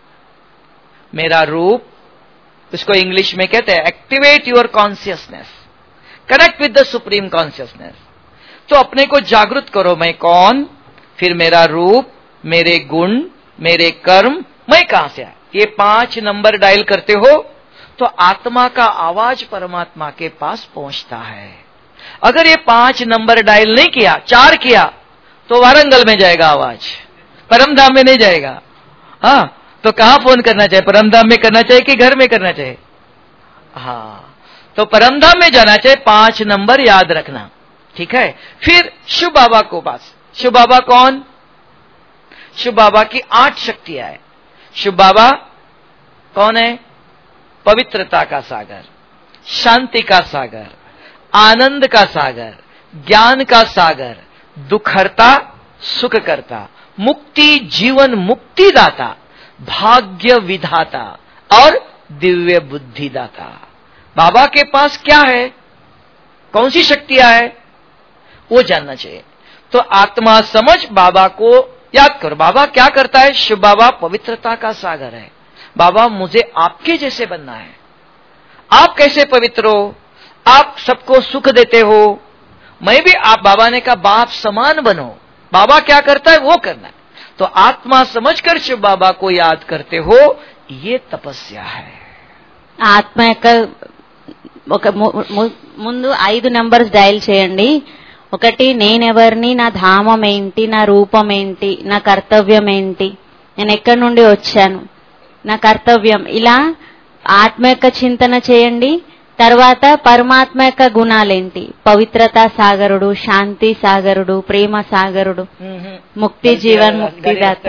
मेरा रूप। इसको इंग्लिश में कहते हैं activate your consciousness, connect with the supreme consciousness. तो अपने को जागृत करो, मैं कौन, फिर मेरा रूप, मेरे गुण, मेरे कर्म, मैं कहां से आया। ये 5 नंबर डायल करते हो तो आत्मा का आवाज परमात्मा के पास पहुंचता है। अगर ये 5 नंबर डायल नहीं किया, 4 किया, तो वारंगल में जाएगा आवाज, परमधाम में नहीं जाएगा। हाँ, तो कहां फोन करना चाहिए? परमधाम में करना चाहिए कि घर में करना चाहिए? हाँ, तो परमधाम में जाना चाहिए। 5 नंबर याद रखना, ठीक है। फिर शिव बाबा को पास, शिव बाबा कौन? शिव बाबा की 8 शक्तियां है। शिव बाबा कौन है? पवित्रता का सागर, शांति का सागर, आनंद का सागर, ज्ञान का सागर, दुखहर्ता, सुख करता, मुक्ति जीवन मुक्ति दाता, भाग्य विधाता और दिव्य बुद्धि दाता। बाबा के पास क्या है, कौन सी शक्तियां है, वो जानना चाहिए। तो आत्मा समझ बाबा को याद करो। बाबा क्या करता है? शिव बाबा पवित्रता का सागर है। बाबा मुझे आपके जैसे बनना है। आप कैसे पवित्र हो? आप सबको सुख देते हो, मैं भी आप, बाबा ने कहा बाप समान बनो। बाबा क्या करता है वो करना है। तो आत्मा समझकर शिव बाबा को याद करते हो, ये तपस्या है। ఆత్మ యొక్క ఒక ముందు 5 నంబర్స్ డయల్ చేయండి. ఒకటి, నేనెవరిని, నా ధామం ఏంటి, నా రూపం ఏంటి, నా కర్తవ్యం ఏంటి, నేను ఎక్కడి నుండి వచ్చాను, నా కర్తవ్యం. ఇలా ఆత్మ యొక్క చింతన చేయండి. తర్వాత పరమాత్మ యొక్క గుణాలేంటి, పవిత్రతా సాగరుడు, శాంతి సాగరుడు, ప్రేమ సాగరుడు, ముక్తి జీవన్ ముక్తిదాత.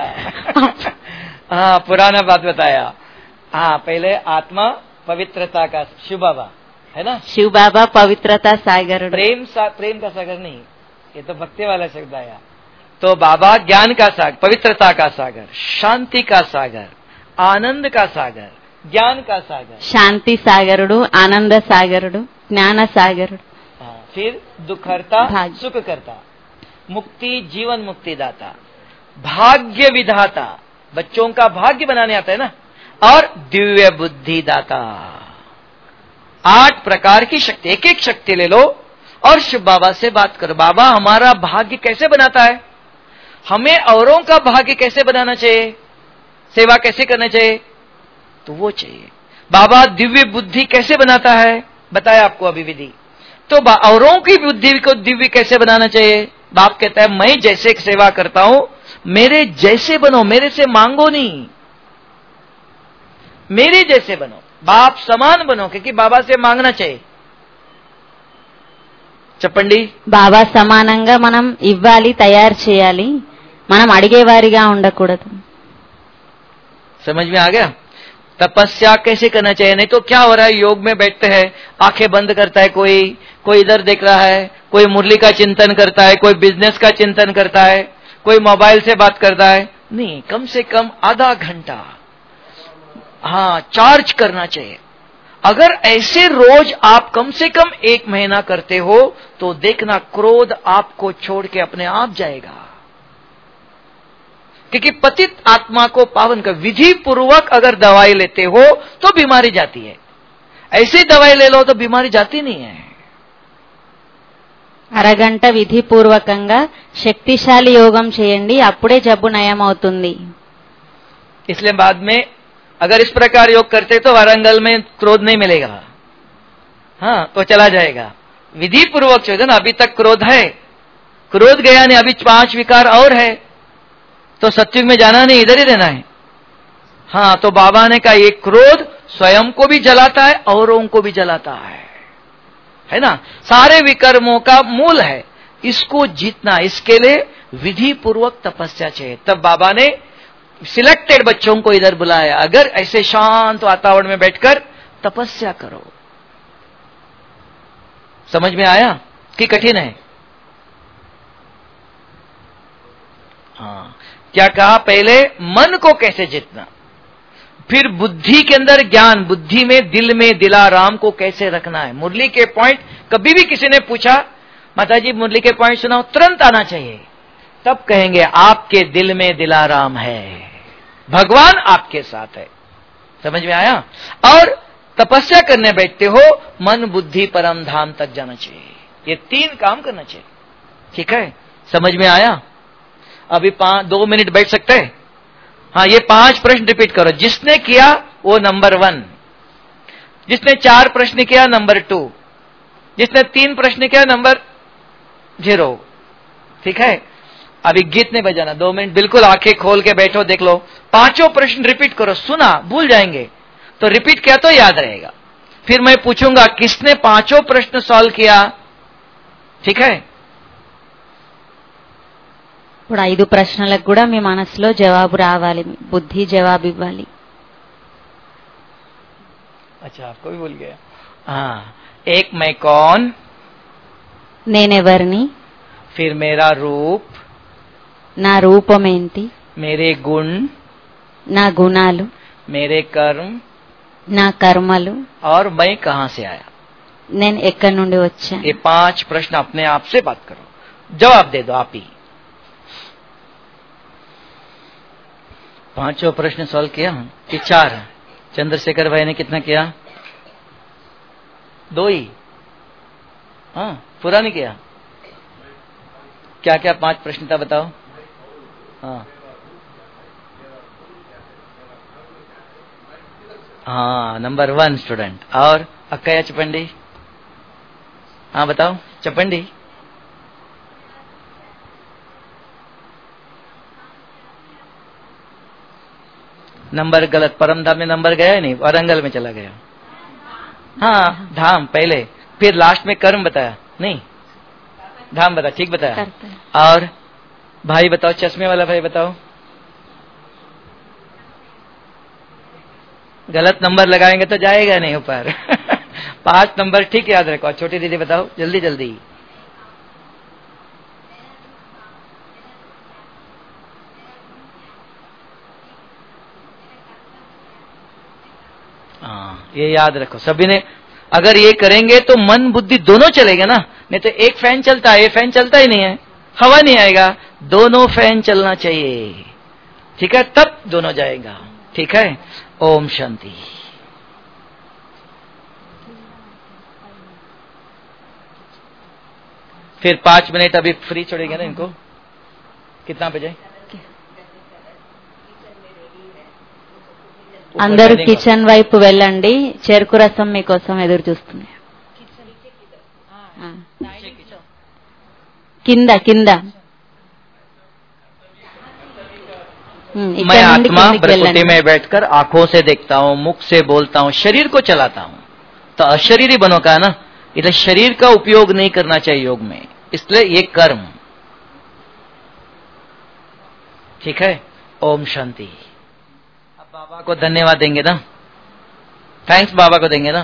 हाँ, पुराना बात बताया। हाँ, पहले आत्मा पवित्रता का, शिव बाबा है ना, शिव बाबा पवित्रता सागरुడు. प्रेम का सागर नहीं, ये तो भक्ति वाला शब्द आया। तो बाबा ज्ञान का सागर, पवित्रता का सागर, शांति का सागर, आनंद का सागर, ज्ञान का सागर, శాంతి సాగరుడు, ఆనంద సాగరుడు, జ్ఞాన సాగరుడు, हाँ, फिर दुखहर्ता, भाग्य। सुख करता, मुक्ति जीवन मुक्ति दाता, भाग्य विधाता, बच्चों का भाग्य बनाने आता है ना, और दिव्य बुद्धि दाता। 8 प्रकार की शक्ति, एक एक शक्ति ले लो और शिव बाबा से बात करो। बाबा हमारा भाग्य कैसे बनाता है, हमें औरों का भाग्य कैसे बनाना चाहिए, सेवा कैसे करना चाहिए, तो वो चाहिए। बाबा दिव्य बुद्धि कैसे बनाता है, बताया आपको अभी विधि। तो औरों की बुद्धि को दिव्य कैसे बनाना चाहिए, बाप कहता है मैं जैसे सेवा करता हूं मेरे जैसे बनो, मेरे से मांगो नहीं, मेरे जैसे बनो, बाप समान बनो, क्योंकि बाबा से मांगना चाहिए। చెప్పండి, బాబా సమానంగా మనం ఇవ్వాలి, తయారు చేయాలి, మనం అడిగేవారిగా ఉండకూడదు। समझ में आ गया। तपस्या कैसे करना चाहिए, नहीं तो क्या हो रहा है, योग में बैठते हैं, आंखें बंद करता है, कोई इधर देख रहा है, कोई मुरली का चिंतन करता है, कोई बिजनेस का चिंतन करता है, कोई मोबाइल से बात करता है। नहीं, कम से कम आधा घंटा हाँ चार्ज करना चाहिए। अगर ऐसे रोज आप कम से कम 1 महीना करते हो तो देखना क्रोध आपको छोड़ के अपने आप जाएगा। क्योंकि पतित आत्मा को पावन कर, विधि पूर्वक अगर दवाई लेते हो तो बीमारी जाती है, ऐसी दवाई ले लो तो बीमारी जाती नहीं है। అరగంట విధిపూర్వకంగా శక్తిశాలి యోగం చేయండి, అప్పుడే జబ్బు నయం అవుతుంది। इसलिए बाद में अगर इस प्रकार योग करते तो वारंगल में क्रोध नहीं मिलेगा, हाँ तो चला जाएगा। विधि पूर्वक चाहिए ना, अभी तक क्रोध है, क्रोध गया नहीं, अभी 5 विकार और है, तो सत्युग में जाना नहीं, इधर ही रहना है। हाँ तो बाबा ने कहा ये क्रोध स्वयं को भी जलाता है, औरों को भी जलाता है ना, सारे विकर्मों का मूल है, इसको जीतना, इसके लिए विधि पूर्वक तपस्या चाहिए। तब बाबा ने सिलेक्टेड बच्चों को इधर बुलाया, अगर ऐसे शांत वातावरण में बैठकर तपस्या करो। समझ में आया कि कठिन है? हाँ, क्या कहा, पहले मन को कैसे जीतना, फिर बुद्धि के अंदर ज्ञान, बुद्धि में दिल में दिलाराम को कैसे रखना है। मुरली के पॉइंट, कभी भी किसी ने पूछा माताजी मुरली के पॉइंट सुनाओ, तुरंत आना चाहिए, तब कहेंगे आपके दिल में दिलाराम है, भगवान आपके साथ है। समझ में आया? और तपस्या करने बैठते हो, मन बुद्धि परम धाम तक जाना चाहिए, ये 3 काम करना चाहिए। ठीक है, समझ में आया? अभी 2 मिनट बैठ सकते हैं? हाँ, ये 5 प्रश्न रिपीट करो। जिसने किया वो नंबर 1, जिसने 4 प्रश्न किया नंबर 2, जिसने 3 प्रश्न किया नंबर 0। ठीक है, अभी गीत नहीं बजाना, 2 मिनट बिल्कुल आंखें खोल के बैठो, देख लो, 5 प्रश्न रिपीट करो। सुना भूल जाएंगे तो रिपीट किया तो याद रहेगा। फिर मैं पूछूंगा किसने 5 प्रश्न सॉल्व किया। ठीक है, ఇప్పుడు 5 ప్రశ్నలకు కూడా మీ మనసులో జవాబు రావాలి, బుద్ధి జవాబు ఇవ్వాలి। अच्छा आपको भी भूल गया। हाँ, एक मैं कौन, నేనెవరిని, फिर मेरा रूप, నా రూపమేంటి, मेरे गुण, నా గుణాలు, मेरे कर्म, నా కర్మలు, और मैं कहां से आया। నేను ఎక్కడి నుండి వచ్చాను। ये 5 प्रश्न अपने आप से बात करो, जवाब दे दो आप ही। 5 प्रश्न सॉल्व किया कि 4? चंद्रशेखर भाई ने कितना किया? 2 ही। हाँ, पूरा नहीं किया। क्या क्या 5 प्रश्न था बताओ। हाँ हाँ, नंबर 1 स्टूडेंट। और अक्कया चपंडी, हाँ बताओ चपंडी। नंबर गलत, परम धाम में नंबर गया ही नहीं, वारंगल में चला गया। हाँ, धाम पहले, फिर लास्ट में कर्म बताया, नहीं धाम बताया, ठीक बताया। और भाई बताओ, चश्मे वाला भाई बताओ। गलत नंबर लगाएंगे तो जाएगा नहीं ऊपर। 5 नंबर ठीक याद रखो। छोटी दीदी बताओ जल्दी जल्दी। हाँ, ये याद रखो सभी ने। अगर ये करेंगे तो मन बुद्धि दोनों चलेगा ना, नहीं तो एक फैन चलता है, ये फैन चलता ही नहीं है, हवा नहीं आएगा, दोनों फैन चलना चाहिए, ठीक है, तब दोनों जाएगा, ठीक है। ओम शांति। फिर 5 मिनट अभी फ्री छोड़ेंगे ना इनको, कितना बजे? అందరూ కిచెన్ వైపు వెళ్ళండి, చెరుకు రసం మీకోసం ఎదురు చూస్తుంది. కింద కింద मैं आत्मा प्रकृति में बैठकर आंखों से देखता हूँ, मुख से बोलता हूँ, शरीर को चलाता हूँ, तो अशरीरी बनो का ना, इसलिए शरीर का उपयोग नहीं करना चाहिए योग में, इसलिए ये कर्म, ठीक है। ओम शांति। अब बाबा को धन्यवाद देंगे ना, थैंक्स बाबा को देंगे ना।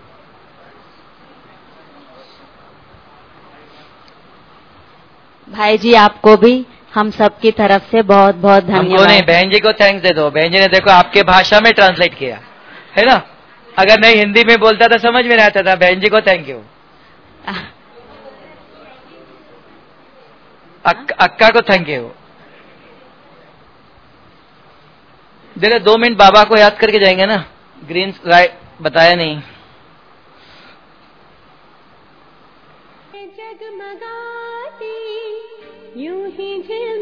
भाई जी आपको भी हम सबकी तरफ से बहुत बहुत हमको नहीं, धन्यवाद। बहन जी को थैंक्स दे दो, बहन जी ने देखो आपके भाषा में ट्रांसलेट किया है ना, अगर नहीं हिंदी में बोलता था समझ में नहीं आता था, बहन जी को थैंक यू। अक्का को थैंक यू। जरा 2 मिनट बाबा को याद करके जाएंगे ना, ग्रीन राइट बताया नहीं। जगमगाती यूं ही